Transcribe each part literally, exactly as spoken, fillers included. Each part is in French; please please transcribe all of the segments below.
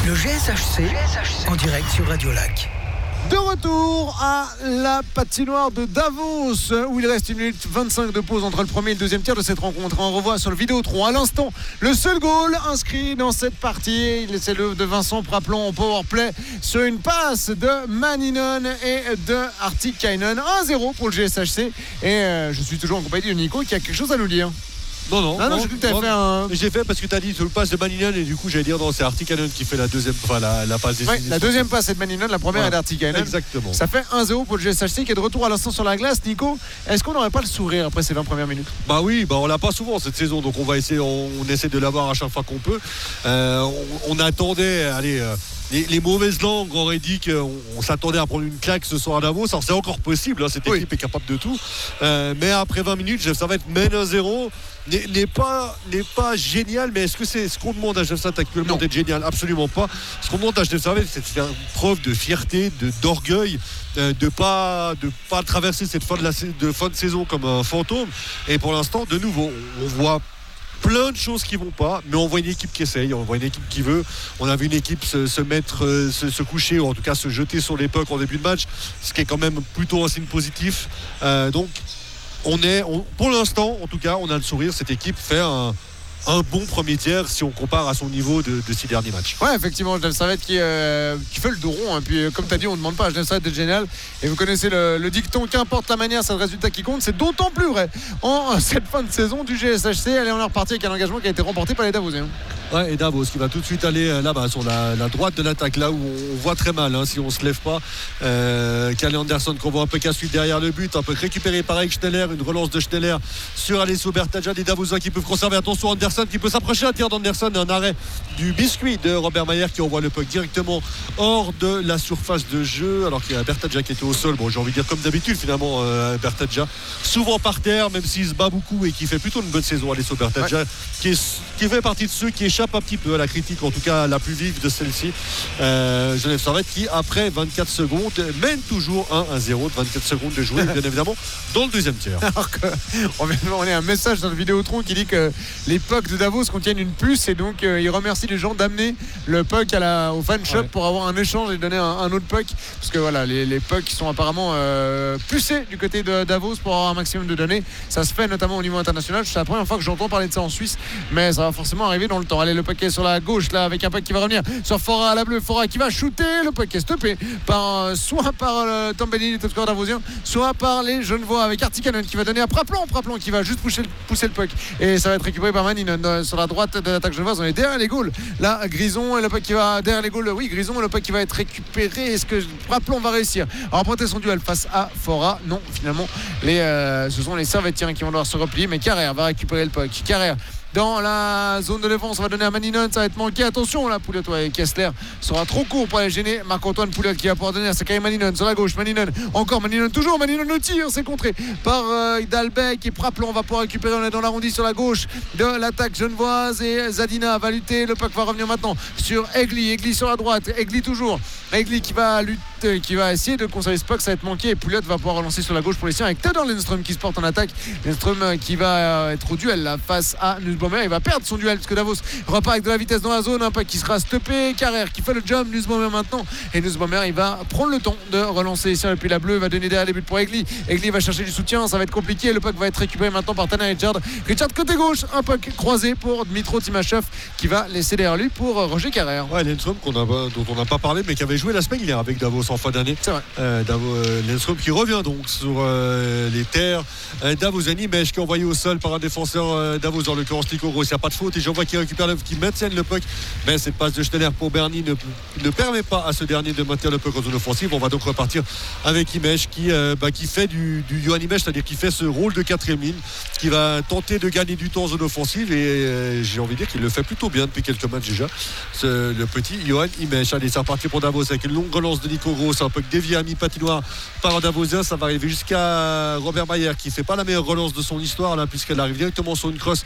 Le G S H C en direct sur Radio Lac. De retour à la patinoire de Davos où il reste une minute vingt-cinq de pause entre le premier et le deuxième tiers de cette rencontre. On revoit sur le Vidéotron à l'instant le seul goal inscrit dans cette partie. C'est le de Vincent Praplon en powerplay sur une passe de Maninen et de Artikainen. un zéro pour le G S H C et euh, je suis toujours en compagnie de Nico qui a quelque chose à nous dire. Non, non, ah non, non, j'ai cru que t'avais fait un... J'ai fait parce que t'as dit sur le passe de Maninen et du coup j'allais dire non, c'est Artikainen qui fait la deuxième, enfin la, la passe décisive. Ouais, la deuxième passe c'est de Maninen, la première ouais, est d'Artikainen. Exactement. Ça fait un zéro pour le G S H C qui est de retour à l'instant sur la glace. Nico, est-ce qu'on n'aurait pas le sourire après ces vingt premières minutes? Bah oui, bah on l'a pas souvent cette saison, donc on va essayer, on, on essaie de l'avoir à chaque fois qu'on peut. Euh, on, on attendait, allez. Euh, Les, les mauvaises langues auraient dit qu'on on s'attendait à prendre une claque ce soir à Davos. Alors c'est encore possible, hein, cette équipe oui. est capable de tout. Euh, mais après vingt minutes, ça va être mène un zéro. N'est, n'est, pas, n'est pas génial, mais est-ce que c'est ce qu'on demande à Genève actuellement d'être génial? Absolument pas. Ce qu'on demande à Genève, c'est de faire preuve de fierté, de, d'orgueil, euh, de ne pas, de pas traverser cette fin de, la, de fin de saison comme un fantôme. Et pour l'instant, de nouveau, on voit plein de choses qui vont pas, mais on voit une équipe qui essaye, on voit une équipe qui veut. On a vu une équipe se, se mettre, se, se coucher, ou en tout cas se jeter sur les pucks en début de match, ce qui est quand même plutôt un signe positif. Euh, donc, on est, on, pour l'instant, en tout cas, on a le sourire. Cette équipe fait un, un bon premier tiers si on compare à son niveau de, de six derniers matchs. Ouais, effectivement, Genève Servette qui, euh, qui fait le dos rond. Hein. Puis, euh, comme tu as dit, on ne demande pas à Genève Servette d'être génial. Et vous connaissez le, le dicton, qu'importe la manière, c'est le résultat qui compte. C'est d'autant plus vrai en cette fin de saison du G S H C. Allez, on est reparti avec un engagement qui a été remporté par les Davosiens. Ouais, et Davos qui va tout de suite aller là-bas sur la, la droite de l'attaque, là où on voit très mal hein, si on se lève pas. Euh, Kalle Anderson qu'on voit un peu qu'à suite derrière le but, un peu récupéré par Eric Schneller, une relance de Schneller sur Alessio Bertaggia, des Davosiens qui peuvent conserver. Attention, Anderson qui peut s'approcher, un tir d'Anderson, un arrêt du biscuit de Robert Mayer qui envoie le puck directement hors de la surface de jeu, alors qu'il y a Bertaggia qui était au sol. Bon, j'ai envie de dire comme d'habitude finalement, euh, Bertaggia souvent par terre, même s'il se bat beaucoup et qui fait plutôt une bonne saison. Alessio Bertaggia ouais. qui, est, qui fait partie de ceux qui échappent un petit peu à la critique, en tout cas la plus vive de celle-ci. euh, Genève Servette qui après vingt-quatre secondes mène toujours un à zéro de vingt-quatre secondes de jouer, bien évidemment dans le deuxième tiers. Alors que, on vient de demander un message dans le Vidéotron qui dit que les pucks de Davos contiennent une puce et donc euh, il remercie les gens d'amener le puck à la, au fan shop ouais. pour avoir un échange et donner un, un autre puck, parce que voilà, les, les pucks sont apparemment euh, pucés du côté de Davos pour avoir un maximum de données. Ça se fait notamment au niveau international. C'est la première fois que j'entends parler de ça en Suisse, mais ça va forcément arriver dans le temps. Allez, le puck est sur la gauche là avec un puck qui va revenir sur Fora à la bleue. Fora qui va shooter, le puck est stoppé par, soit par euh, Tambellini, le top score davosien, soit par les Genevois avec Artikainen qui va donner à Praplon. Praplon qui va juste pousser, pousser le puck et ça va être récupéré par Maninen euh, sur la droite de l'attaque genevoise. On est derrière les goals. Là, Grison et le puck qui va derrière les goals. Oui, Grison et le puck qui va être récupéré. Est-ce que Praplon va réussir à remporter son duel face à Fora? Non, finalement, les, euh, ce sont les Servettiens qui vont devoir se replier, mais Carrère va récupérer le puck. Carrère dans la zone de défense, on va donner à Maninen, ça va être manqué. Attention là, Pouliot et Kessler sera trop court pour aller gêner Marc-Antoine Pouliot qui va pouvoir donner à Sakai Maninen sur la gauche. Maninen, encore Maninen, toujours Maninen au tir, c'est contré par euh, Dalbec et Praplon va pouvoir récupérer. On est dans l'arrondi sur la gauche de l'attaque genevoise et Zadina va lutter. Le puck va revenir maintenant sur Egli. Egli sur la droite, Egli toujours. Egli qui va lutter, qui va essayer de conserver ce puck, ça va être manqué et Pouliot va pouvoir relancer sur la gauche pour les siens avec Theodor Lindström qui se porte en attaque. Lindström qui va être au duel là, face à Nussbaumer. Il va perdre son duel parce que Davos repart avec de la vitesse dans la zone, un puck qui sera stoppé. Carrère qui fait le jump, Nussbaumer maintenant et Nussbaumer il va prendre le temps de relancer ici depuis la bleue, il va donner derrière les buts pour Egli. Egli va chercher du soutien, ça va être compliqué. Le puck va être récupéré maintenant par Tanner Richard. Richard côté gauche, un puck croisé pour Dmitro Timachev qui va laisser derrière lui pour Roger Carrère. Ouais, Lindström qu'on a, dont on n'a pas parlé mais qui avait joué la semaine dernière avec Davos en fin d'année. C'est vrai. Euh, Davos, euh, Lindström qui revient donc sur euh, les terres euh, Davosani, mais qui est envoyé au sol par un défenseur euh, Davos, dans l'occurrence Nico Gross. Il n'y a pas de faute et j'en vois qui récupère le, qui maintiennent le puck, mais cette passe de Schneller pour Bernie ne, ne permet pas à ce dernier de maintenir le puck en zone offensive. On va donc repartir avec Imech qui, euh, bah, qui fait du, du Johan Imech, c'est-à-dire qui fait ce rôle de quatrième ligne, qui va tenter de gagner du temps en zone offensive et euh, j'ai envie de dire qu'il le fait plutôt bien depuis quelques matchs déjà, ce, le petit Johan Imech. Allez, c'est reparti pour Davos avec une longue relance de Nico Gross, un puck dévié à mi-patinoire par un Davosien. Ça va arriver jusqu'à Robert Mayer qui fait pas la meilleure relance de son histoire là, puisqu'elle arrive directement sur une crosse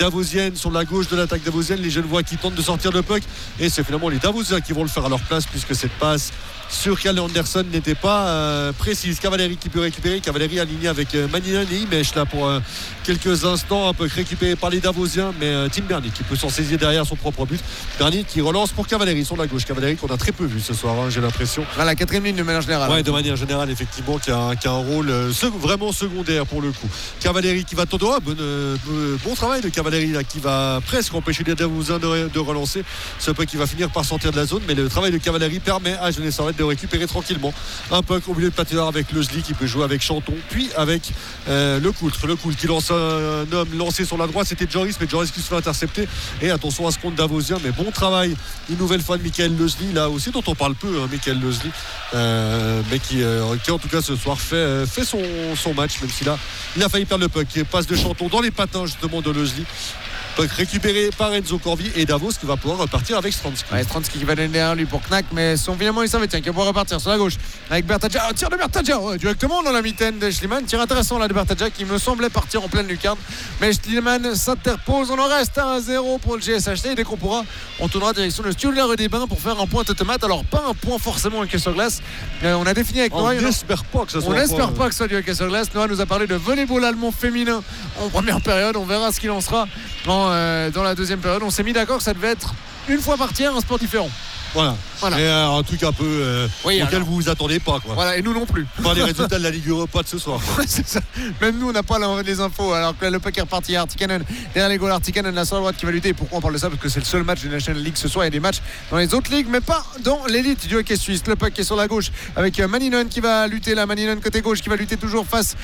davosiennes sur la gauche de l'attaque davosienne. Les Genevois qui tentent de sortir le puck et c'est finalement les Davosiens qui vont le faire à leur place puisque cette passe sur Kalle Anderson n'était pas euh, précise. Cavalieri qui peut récupérer, Cavalieri aligné avec euh, Maninen et Imech là pour euh, quelques instants, un peu récupéré par les Davosiens, mais euh, Tim Bernier qui peut s'en saisir derrière son propre but. Bernier qui relance pour Cavalieri sur la gauche. Cavalieri qu'on a très peu vu ce soir, hein, j'ai l'impression. À la quatrième ligne de manière générale. Ouais, de manière générale, effectivement, qui a, qui a un rôle euh, sec, vraiment secondaire pour le coup. Cavalieri qui va tendre, oh, bon, euh, bon travail de Cavalieri là, qui va presque empêcher les Davosiens de, de relancer. Ce puck qui va finir par sortir de la zone, mais le travail de Cavalieri permet à Genève Servette de récupérer tranquillement un puck au milieu de patinoire avec Lozli qui peut jouer avec Chanton, puis avec euh, le Coultre. Le Coultre qui lance un, un homme lancé sur la droite, c'était Joris, mais Joris qui se fait intercepter. Et attention à ce compte Davosien, mais bon travail une nouvelle fois de Michael Lozli, là aussi dont on parle peu, hein, Michael Lozli, euh, mais qui, euh, qui en tout cas ce soir fait, euh, fait son, son match, même s'il a, il a failli perdre le puck. Passe de Chanton dans les patins justement de Lozli. Récupéré par Enzo Corvi et Davos qui va pouvoir repartir avec Stransky. Ouais, Stransky qui va donner derrière lui pour Knack, mais son finalement il savait tiens qui va pouvoir repartir sur la gauche avec Bertadja. Oh, tir de Bertadja ouais, directement dans la mitaine de Schliemann. Tir intéressant là de Bertadja qui me semblait partir en pleine lucarne, mais Schliemann s'interpose. On en reste à un zéro pour le G S H C et dès qu'on pourra on tournera direction le studio de la rue des Bains pour faire un point automate. Alors pas un point forcément avec sur glace. Euh, on a défini avec Noah. On n'espère pas que ça soit. On n'espère pas que ce soit du hockey sur glace. Noah nous a parlé de volleyball allemand féminin en première période. On verra ce qu'il en sera en, euh, dans la deuxième période. On s'est mis d'accord que ça devait être une fois par tiers un sport différent. Voilà. voilà. Et euh, un truc un peu euh, oui, auquel alors. vous vous attendez pas quoi. Voilà, et nous non plus. Pas les résultats de la Ligue Europa de ce soir. C'est ça. Même nous on n'a pas les infos. Alors que là, le puck est reparti à Artikanen derrière les goals. Artikanen la sur la droite qui va lutter. Pourquoi on parle de ça? Parce que c'est le seul match de National League ce soir. Il y a des matchs dans les autres ligues, mais pas dans l'élite du hockey suisse. Le puck est sur la gauche avec Maninen qui va lutter là. Maninen côté gauche qui va lutter toujours face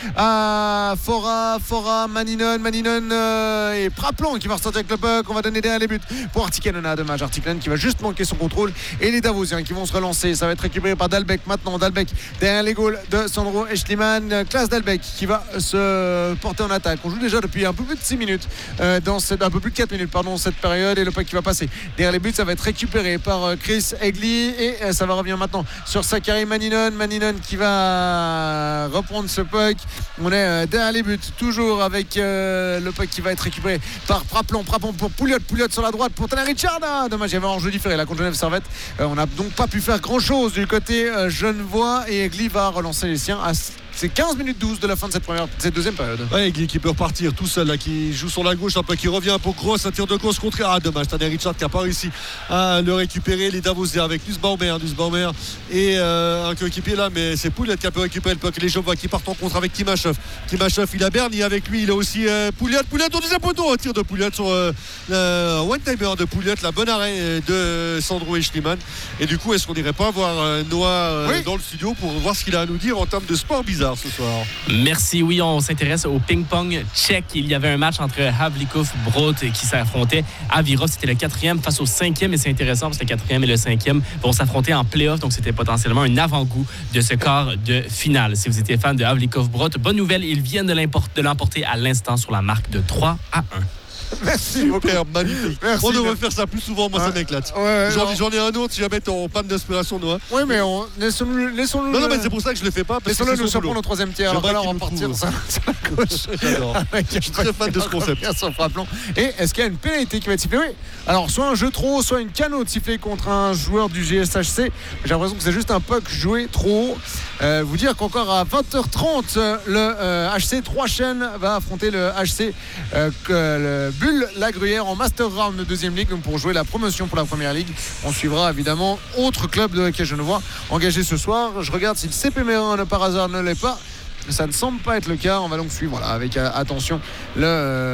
à Fora, Fora, Maninen, Maninen euh, et Praplan qui va ressortir avec le puck. On va donner derrière les buts pour Artikanen. Ah, dommage. Artikanen qui va juste manquer son contrôle et les Davosiens qui vont se relancer. Ça va être récupéré par Dalbec maintenant. Dalbec derrière les goals de Sandro Eschliman. Klaas Dalbec qui va se porter en attaque. On joue déjà depuis un peu plus de six minutes euh, dans cette, un peu plus de quatre minutes pardon cette période et le puck qui va passer derrière les buts. Ça va être récupéré par euh, Chris Egli et euh, ça va revenir maintenant sur Sakari Maninen. Maninen qui va reprendre ce puck. On est euh, derrière les buts toujours avec euh, le puck qui va être récupéré par Praplan. Praplan pour Pouliot. Pouliot sur la droite pour Tanner Richard. Ah, dommage, il y avait un jeu différé là contre Genève Servette. Euh, on n'a donc pas pu faire grand chose du côté euh, genevois et Egli va relancer les siens à c'est quinze minutes douze de la fin de cette première cette deuxième période. Ouais, Egli qui peut repartir tout seul là, qui joue sur la gauche un peu, qui revient pour Gross, un tir de gauche contre. Ah dommage, Tanner Richard qui n'a pas réussi à le récupérer. Les Davosiens avec Nussbaumer, Nussbaumer et euh, un coéquipier là, mais c'est Pouliot qui a pu récupérer le puck. Les Genevois qui partent en contre avec Timashov. Timashov il a Bernie avec lui, il a aussi euh, Pouliot. Pouliot au deuxième poteau, un tir de Pouliot sur euh, le one-timer de Pouliot, la bonne arrêt de Sandro Eschliman. Et du coup, est-ce qu'on n'irait pas voir euh, Noah euh, oui. dans le studio pour voir ce qu'il a à nous dire en termes de sport bizarre ce soir? Merci, oui, on s'intéresse au ping-pong tchèque. Il y avait un match entre Havlikov Brot qui s'affrontait. Avirov, c'était le quatrième face au cinquième et c'est intéressant parce que le quatrième et le cinquième vont s'affronter en play-off, donc c'était potentiellement un avant-goût de ce quart de finale. Si vous étiez fan de Havlikov Brot, bonne nouvelle, ils viennent de l'emporter à l'instant sur la marque de trois à un. Merci beaucoup. Super, magnifique. Merci. On devrait faire ça plus souvent, moi ouais. ça m'éclate. Ouais, ouais, j'en, j'en ai un autre si jamais t'es en panne d'inspiration, Noah. Oui, mais on... laissons-nous. laissons-nous non, non, mais c'est pour ça que je le fais pas. Laissons-le nous surprendre au troisième tiers. Alors, alors on va partir sur la gauche. J'adore. Je suis très fan de ce concept. Et est-ce qu'il y a une pénalité qui va être sifflée? Oui. Alors, soit un jeu trop haut, soit une canot sifflée contre un joueur du G S H C. J'ai l'impression que c'est juste un puck joué trop haut. Euh, vous dire qu'encore à vingt heures trente, le euh, H C trois Chênes va affronter le H C euh, le Bulle la Gruyère en Master Round de deuxième ligue pour jouer la promotion pour la première ligue. On suivra évidemment autre club de hockey genevois engagé ce soir. Je regarde si le C P Mérin ne par hasard ne l'est pas. Ça ne semble pas être le cas. On va donc suivre voilà, avec euh, attention le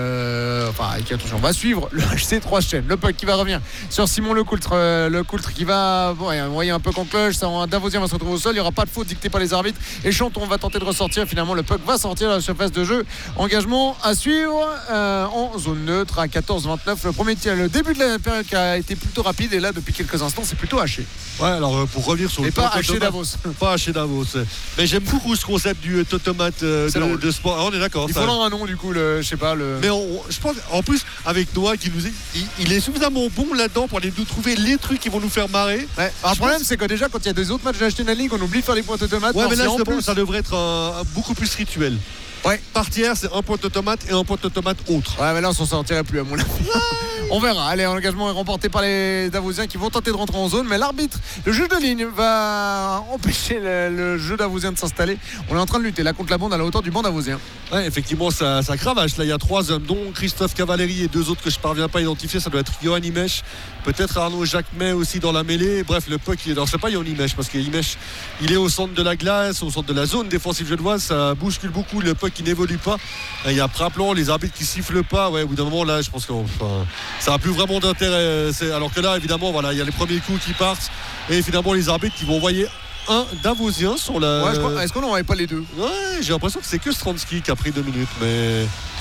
euh, enfin avec attention on va suivre le H C trois Chênes. Le puck qui va revenir sur Simon Lecoultre euh, Lecoultre qui va bon, vous voyez un peu en cloche. Ça, un Davosien va se retrouver au sol. Il n'y aura pas de faute dictée par les arbitres et Chanton va tenter de ressortir. Finalement le puck va sortir à la surface de jeu. Engagement à suivre euh, en zone neutre à quatorze vingt-neuf. Le premier tir, le début de la période qui a été plutôt rapide et là depuis quelques instants c'est plutôt haché. Ouais alors pour revenir sur et le pas haché Davos. Pas haché Davos. Mais j'aime beaucoup ce concept du automate euh, de, de sport. Ah, on est d'accord. Il faut leur un nom du coup, le, je sais pas le. Mais on, je pense en plus avec Noah qui nous est, il, il est suffisamment bon là-dedans pour aller nous trouver les trucs qui vont nous faire marrer. Ouais. Alors, le problème pense... c'est que déjà quand il y a des autres matchs de la National League, on oublie de faire les points automatiques. Ouais, mais là en plus... plus... ça devrait être un, un, beaucoup plus rituel. Ouais. Par tiers, c'est un point automate et un point automate autre. Ouais, mais là, on s'en sortirait plus, à mon avis. On verra. Allez, l'engagement est remporté par les Davosiens qui vont tenter de rentrer en zone, mais l'arbitre, le juge de ligne, va empêcher le, le jeu davosien de s'installer. On est en train de lutter là contre la bande à la hauteur du banc davosien. Ouais, effectivement, ça, ça cravache. Là, il y a trois hommes, dont Christophe Cavalieri et deux autres que je ne parviens pas à identifier. Ça doit être Johan Imech, peut-être Arnaud Jacquemet aussi dans la mêlée. Bref, le puck, il est... alors c'est pas Johan Imech parce que Imech, il est au centre de la glace, au centre de la zone défensive genevoise. Ça bouscule beaucoup. Le puck qui n'évolue pas. Il y a rappelons les arbitres qui sifflent pas. Ouais, au bout d'un moment, là, je pense que enfin, ça n'a plus vraiment d'intérêt. C'est... alors que là, évidemment, voilà, il y a les premiers coups qui partent et finalement les arbitres qui vont envoyer un Davosien sur la. Ouais, je crois... Est-ce qu'on n'en avait pas les deux? Ouais, j'ai l'impression que c'est que Stransky qui a pris deux minutes, mais.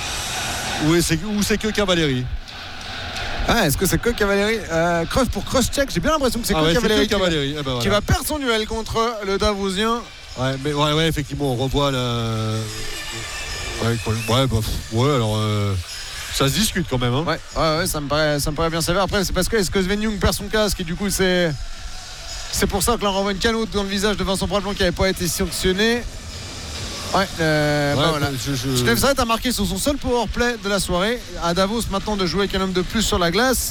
Oui, c'est... ou c'est que Cavalieri. Ah, est-ce que c'est que Cavalieri euh, Creuse pour cross-check, j'ai bien l'impression que c'est ah que ouais, Cavalieri, c'est que Cavalieri. Qui, va... Eh ben voilà. qui va perdre son duel contre le Davosien. Ouais, mais ouais, ouais, effectivement, on revoit la. Ouais, quoi. ouais, bah, ouais, alors. Euh... Ça se discute quand même. Hein. Ouais, ouais, ouais, ça me paraît, ça me paraît bien sévère. Après, c'est parce que est-ce que Sven Young perd son casque et du coup, c'est. C'est pour ça que là, on renvoie une canotte dans le visage de Vincent Bralbon qui n'avait pas été sanctionné. Ouais, euh, ouais bah voilà. je, je... Steve Zaret a marqué sur son seul powerplay de la soirée. À Davos maintenant de jouer avec un homme de plus sur la glace.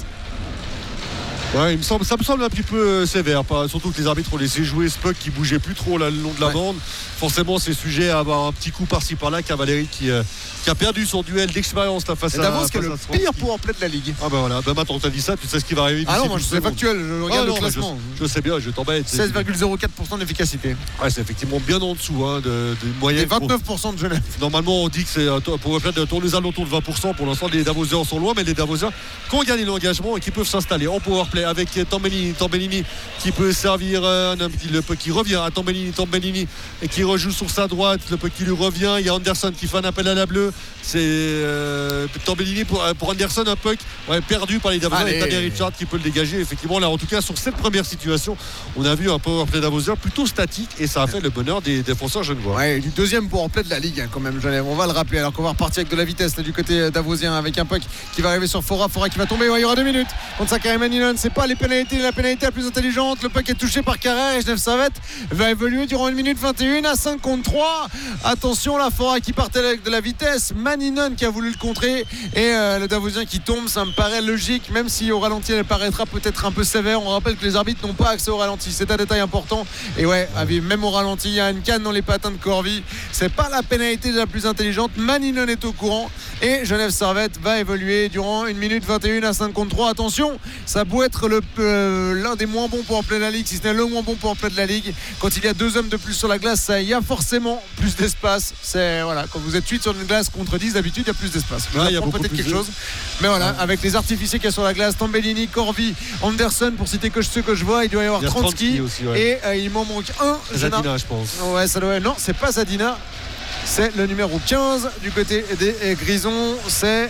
Ouais, il me semble, ça me semble un petit peu sévère, pas, surtout que les arbitres ont laissé jouer ce puck qui bougeait plus trop là, le long de la ouais. bande. Forcément, c'est sujet à avoir un petit coup par-ci par-là. Cavalieri qui, euh, qui a perdu son duel d'expérience là, face et à Davos, qui est face le à pire powerplay de la ligue. Ah ben voilà, ben maintenant que tu as dit ça, tu sais ce qui va arriver. Ah non, moi je sais factuel, je regarde ah, non, le classement. Je, je sais bien, je t'embête. seize virgule zéro quatre pour cent d'efficacité. Ouais, c'est effectivement bien en dessous hein, de, de moyenne. Et vingt-neuf pour cent de Genève. Normalement, on dit que c'est pour tourner aux alentours de vingt pour cent. Pour l'instant, les Davosiens sont loin, mais les Davosiens qui ont gagné l'engagement et qui peuvent s'installer en powerplay avec Tambellini, Tambellini qui peut servir euh, le puck qui revient à Tambellini, Tambellini et qui rejoue sur sa droite, le puck qui lui revient. Il y a Anderson qui fait un appel à la bleue. C'est euh, Tambellini pour, pour Anderson, un puck ouais, perdu par les Davosiens et Tania Richard qui peut le dégager. Effectivement, là, en tout cas, sur cette première situation, on a vu un powerplay Davosien plutôt statique et ça a fait le bonheur des défenseurs genevois. Ouais, du deuxième powerplay de la ligue hein, quand même, Genève. On va le rappeler alors qu'on va repartir avec de la vitesse là, du côté davosien avec un puck qui va arriver sur Fora. Fora qui va tomber. Ouais, il y aura deux minutes contre Zachary Maninon. C'est pas les pénalités, la pénalité la plus intelligente. Le puck est touché par Carrère et Genève Servette va évoluer durant une minute vingt et un à cinq contre trois. Attention, la Fora qui partait avec de la vitesse. Maninon qui a voulu le contrer et euh, le Davosien qui tombe. Ça me paraît logique, même si au ralenti elle paraîtra peut-être un peu sévère. On rappelle que les arbitres n'ont pas accès au ralenti. C'est un détail important. Et ouais, même au ralenti, il y a une canne dans les patins de Corvi. C'est pas la pénalité la plus intelligente. Maninon est au courant et Genève Servette va évoluer durant une minute vingt et un à cinq contre trois. Attention, ça peut être le, euh, l'un des moins bons pour powerplay de la ligue, si ce n'est le moins bon powerplay de la ligue. Quand il y a deux hommes de plus sur la glace, ça, il y a forcément plus d'espace. C'est voilà, quand vous êtes huit sur une glace contre dix, d'habitude il y a plus d'espace. Ouais, il y a peut-être quelque de... chose. Mais voilà, ouais. Avec les artificiers qu'il y a sur la glace, Tambellini, Corvi, Anderson, pour citer que ceux que je vois, il doit y avoir Stransky ouais. Et euh, il m'en manque un. Zadina, je pense. Ouais, ça doit. Non, c'est pas Zadina. C'est le numéro quinze du côté des Grisons. C'est.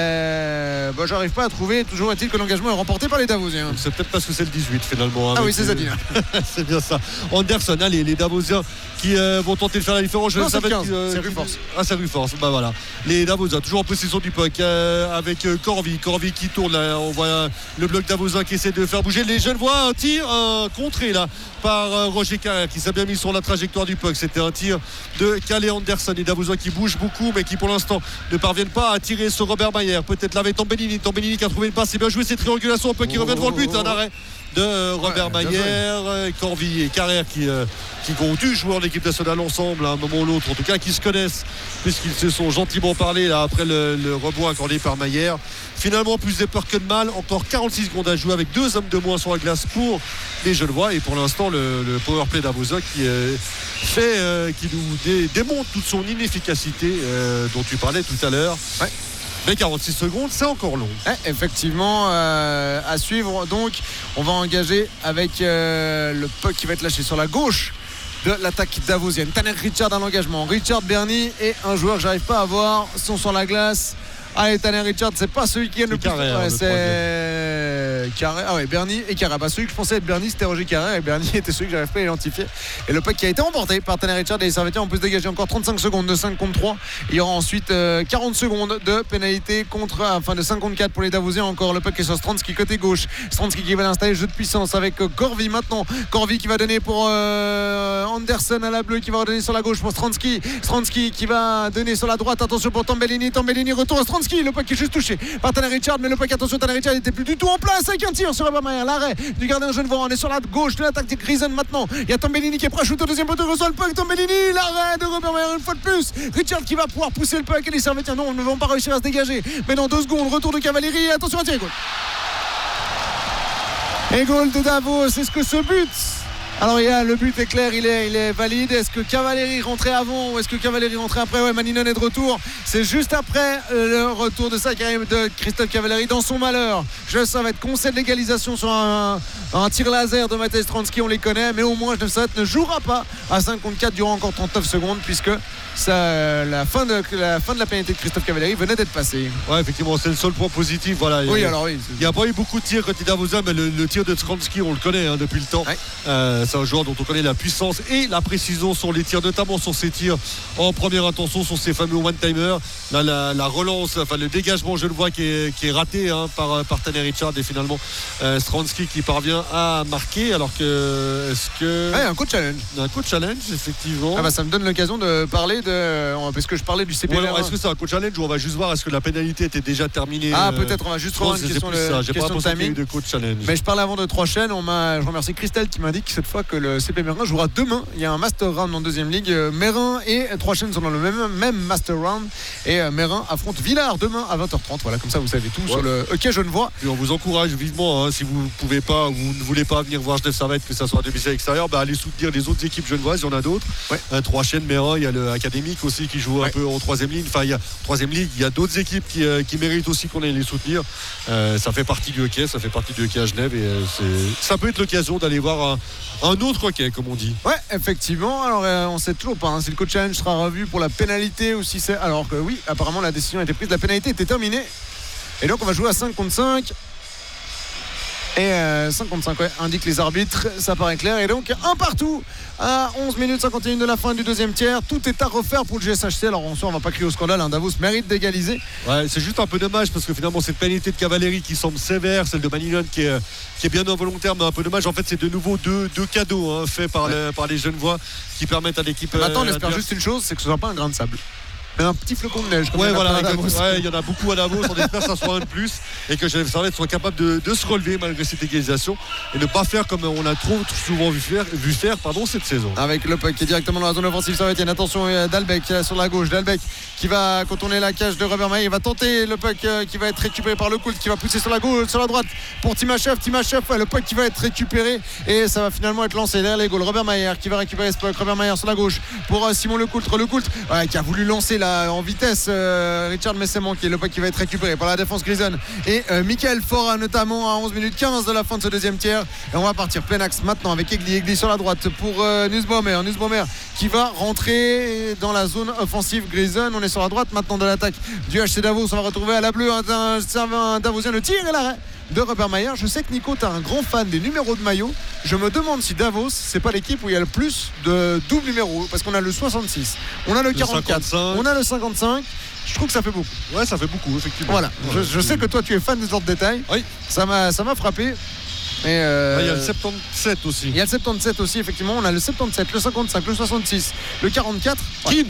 Euh... Bon, j'arrive pas à trouver. Toujours est-il que l'engagement est remporté par les Davosiens. C'est peut-être parce que c'est le dix-huit finalement. Ah oui, c'est Zadina. C'est bien ça. Anderson, allez, les Davosiens qui euh, vont tenter de faire la différence. Je non, c'est savais quinze, que, euh, c'est Ruforce. Ah, c'est Ruforce. Bah voilà. Les Davosiens, toujours en possession du puck euh, avec euh, Corvi. Corvi qui tourne. Là, on voit euh, le bloc Davosien qui essaie de faire bouger. Les jeunes voient un tir un contré là par euh, Roger Carrère qui s'est bien mis sur la trajectoire du puck. C'était un tir de Calais Anderson. Les Davosiens qui bougent beaucoup mais qui pour l'instant ne parviennent pas à tirer sur Robert Mayer. Peut-être là avec Tambellini. Tambellini qui a trouvé une passe. C'est bien joué, cette triangulation. Un peu qui revient devant le but. Un arrêt de Robert ouais, Mayer, Corvi et Carrère qui, euh, qui ont dû jouer en équipe nationale ensemble à un moment ou l'autre, en tout cas qui se connaissent puisqu'ils se sont gentiment parlé là, après le, le rebond accordé par Mayer. Finalement plus de peur que de mal, encore quarante-six secondes à jouer avec deux hommes de moins sur la glace pour les Genevois et pour l'instant le, le powerplay d'Avosa qui euh, fait euh, qui nous dé, démontre toute son inefficacité euh, dont tu parlais tout à l'heure. Ouais. Mais quarante-six secondes, c'est encore long. Eh, effectivement, euh, à suivre. Donc, on va engager avec euh, le puck qui va être lâché sur la gauche de l'attaque davosienne. Tanner Richard à l'engagement. Richard Berny et un joueur que j'arrive pas à voir sont sur la glace. Allez, Tanner Richard, c'est pas celui qui gagne le plus. Carrère, ouais, le c'est euh, Carré. Ah ouais, Bernie et Carré. Bah, celui que je pensais être Bernie, c'était Roger Carré. Et Bernie était celui que j'arrive pas à identifier. Et le puck qui a été emporté par Tanner Richard et les Servetiens. On peut se dégager encore trente-cinq secondes de cinq contre trois. Il y aura ensuite euh, quarante secondes de pénalité contre, enfin de cinquante-quatre pour les Davosiens. Encore le puck est sur Stransky côté gauche. Stransky qui va l'installer, jeu de puissance avec euh, Corvi maintenant. Corvi qui va donner pour euh, Anderson à la bleue, qui va redonner sur la gauche pour Stransky. Stransky qui va donner sur la droite. Attention pour Tambellini. Tambellini retour à Stransky. Le puck est juste touché par Tanner Richard, mais le puck, attention, Tanner Richard n'était plus du tout en place avec un tir sur Obermeier. L'arrêt du gardien genevois. On est sur la gauche de l'attaque de Grison maintenant. Il y a Tambellini qui est prêt à shooter au deuxième poteau, reçoit le puck. Tambellini, l'arrêt de Obermeier une fois de plus. Richard qui va pouvoir pousser le puck et les Servetiens non, ne vont pas réussir à se dégager. Mais dans deux secondes, retour de Cavalieri. Attention à tir et goal. Et goal de Davos, c'est ce que ce but. Alors il y a, le but est clair, il est, il est valide. Est-ce que Cavalieri rentrait avant ou est-ce que Cavalieri rentrait après? Ouais, Mannion est de retour. C'est juste après le retour de ça de Christophe Cavalieri dans son malheur. Je ça va être conseil de l'égalisation sur un, un tir laser de Matej Stransky, on les connaît, mais au moins Genève ne jouera pas à cinq contre quatre durant encore trente-neuf secondes puisque ça, la, fin de, la fin de la pénalité de Christophe Cavalieri venait d'être passée. Ouais, effectivement, c'est le seul point positif. Voilà. Oui, il, alors oui. Il n'y a pas eu beaucoup de tirs côté Davosien, mais le, le tir de Stransky, on le connaît hein, depuis le temps. Ouais. Euh, c'est un joueur dont on connaît la puissance et la précision sur les tirs, notamment sur ses tirs en première intention, sur ses fameux one-timers. Là, la, la relance, enfin le dégagement, je le vois, qui est, qui est raté hein, par, par Tanner Richard et finalement euh, Stransky qui parvient à marquer. Alors que, est-ce que. Ouais, un coup de challenge. Un coup de challenge, effectivement. Ah bah, ça me donne l'occasion de parler de. Parce que je parlais du C P R. Ouais, est-ce que c'est un coup de challenge ou on va juste voir est-ce que la pénalité était déjà terminée? Ah, peut-être, on va juste revoir une question de, ça. J'ai question pas de timing. de coup de challenge. Mais je parlais avant de trois chaînes. On m'a, je remercie Christelle qui m'indique cette fois que le C P Mérin jouera demain. Il y a un Master Round en deuxième ligue. Mérin et trois chaînes sont dans le même, même Master Round. Et Mérin affronte Villars demain à vingt heures trente. Voilà, comme ça vous savez tout ouais. sur le hockey genevois. Et on vous encourage vivement, hein, si vous ne pouvez pas, vous ne voulez pas venir voir Genève Servette, que ça soit à domicile extérieur, bah, allez soutenir les autres équipes genevoises. Il y en a d'autres. Ouais. Un trois chaînes Mérin, il y a le académique aussi qui joue ouais. un peu en troisième ligne. Enfin, il y a troisième ligue, il y a d'autres équipes qui, euh, qui méritent aussi qu'on aille les soutenir. Euh, ça fait partie du hockey, ça fait partie du hockey à Genève et euh, c'est, ça peut être l'occasion d'aller voir un, un autre hockey, comme on dit. Ouais, effectivement. Alors, euh, on sait toujours pas hein, si le coach challenge sera revu pour la pénalité ou si c'est. Alors que oui, apparemment la décision a été prise, la pénalité était terminée. Et donc on va jouer à cinq contre cinq. Et euh, cinq contre cinq, ouais, indique les arbitres, ça paraît clair. Et donc un partout à onze minutes cinquante et un de la fin du deuxième tiers. Tout est à refaire pour le G S H C. Alors en soi, on va pas crier au scandale, hein. Davos mérite d'égaliser. Ouais, c'est juste un peu dommage parce que finalement cette pénalité de Cavalieri qui semble sévère, celle de Mannion qui est, qui est bien involontaire, mais un peu dommage. En fait, c'est de nouveau deux, deux cadeaux hein, faits par, ouais. le, par les Genevois qui permettent à l'équipe. Maintenant, on espère juste une chose, c'est que ce soit pas un grain de sable. Mais un petit flocon de neige. Ouais, voilà, ouais, il y en a beaucoup à Davos. On espère que ça soit un de plus et que Genève Servette soit capable de, de se relever malgré cette égalisation et ne pas faire comme on a trop souvent vu faire, vu faire pardon, cette saison. Avec le puck qui est directement dans la zone offensive servettienne. Attention, Dalbec sur la gauche. Dalbec qui va contourner la cage de Robert Maillet. Il va tenter le puck qui va être récupéré par le Coult qui va pousser sur la gauche, sur la droite pour Timachev. Timachev, le puck qui va être récupéré et ça va finalement être lancé derrière les goals. Robert Maillet qui va récupérer ce puck. Robert Maillet sur la gauche pour Simon Le Coult. Le Coult ouais, qui a voulu lancer là en vitesse. Euh, Richard Messemont qui est le puck qui va être récupéré par la défense grisonne et euh, Michael Fora notamment à onze minutes quinze de la fin de ce deuxième tiers et on va partir plein axe maintenant avec Egli Egli sur la droite pour euh, Nussbaumer Nussbaumer qui va rentrer dans la zone offensive grisonne. On est sur la droite maintenant de l'attaque du H C Davos. On va retrouver à la bleue un, un, un Davosien, le tir et l'arrêt de Robert Mayer. Je sais que Nico t'es un grand fan des numéros de maillot. Je me demande si Davos c'est pas l'équipe où il y a le plus de doubles numéros parce qu'on a le soixante-six, on a le, le quarante-quatre, cinquante-cinq. On a le cinquante-cinq. Je trouve que ça fait beaucoup. Ouais, ça fait beaucoup, effectivement. Voilà. Je, je sais que toi, tu es fan des autres détails. Oui. Ça m'a, ça m'a frappé. Et euh... ah, il y a le soixante-dix-sept aussi. Il y a le soixante-dix-sept aussi, effectivement. On a le soixante-dix-sept, le cinquante-cinq, le soixante-six, le quarante-quatre. Kin.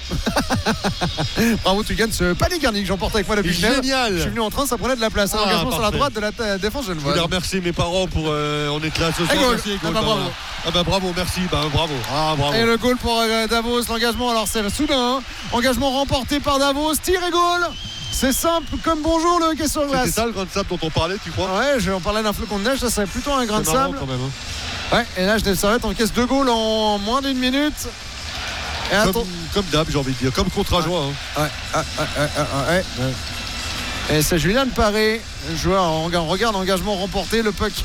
Bravo, tu gagnes ce panier garni que j'emporte avec moi depuis Genève. Génial. Je suis venu en train, ça prenait de la place. Ah, un engagement sur la droite de la t- défense genevoise. Je voulais remercier mes parents pour euh, on est là ce soir. Merci, merci, ah bah, bravo. Ah bah bravo, merci, bah bravo. Ah bravo. Et le goal pour euh, Davos, l'engagement. Alors c'est soudain, hein. Engagement remporté par Davos, tir et goal. C'est simple comme bonjour le hockey sur glace. C'est ça le grain de sable dont on parlait, tu crois? Ouais, je, on parlait d'un flocon de neige, ça serait plutôt un grain de sable. Quand même, hein. Ouais, et là Genève Servette encaisse deux goals en moins d'une minute. Et comme, attends... comme d'hab, j'ai envie de dire, comme contre Ajoie. Ouais. Hein. Ouais. Ah, ah, ah, ah, ouais. Ouais. Et c'est Julien Paré, joueur, on regarde engagement remporté, le puck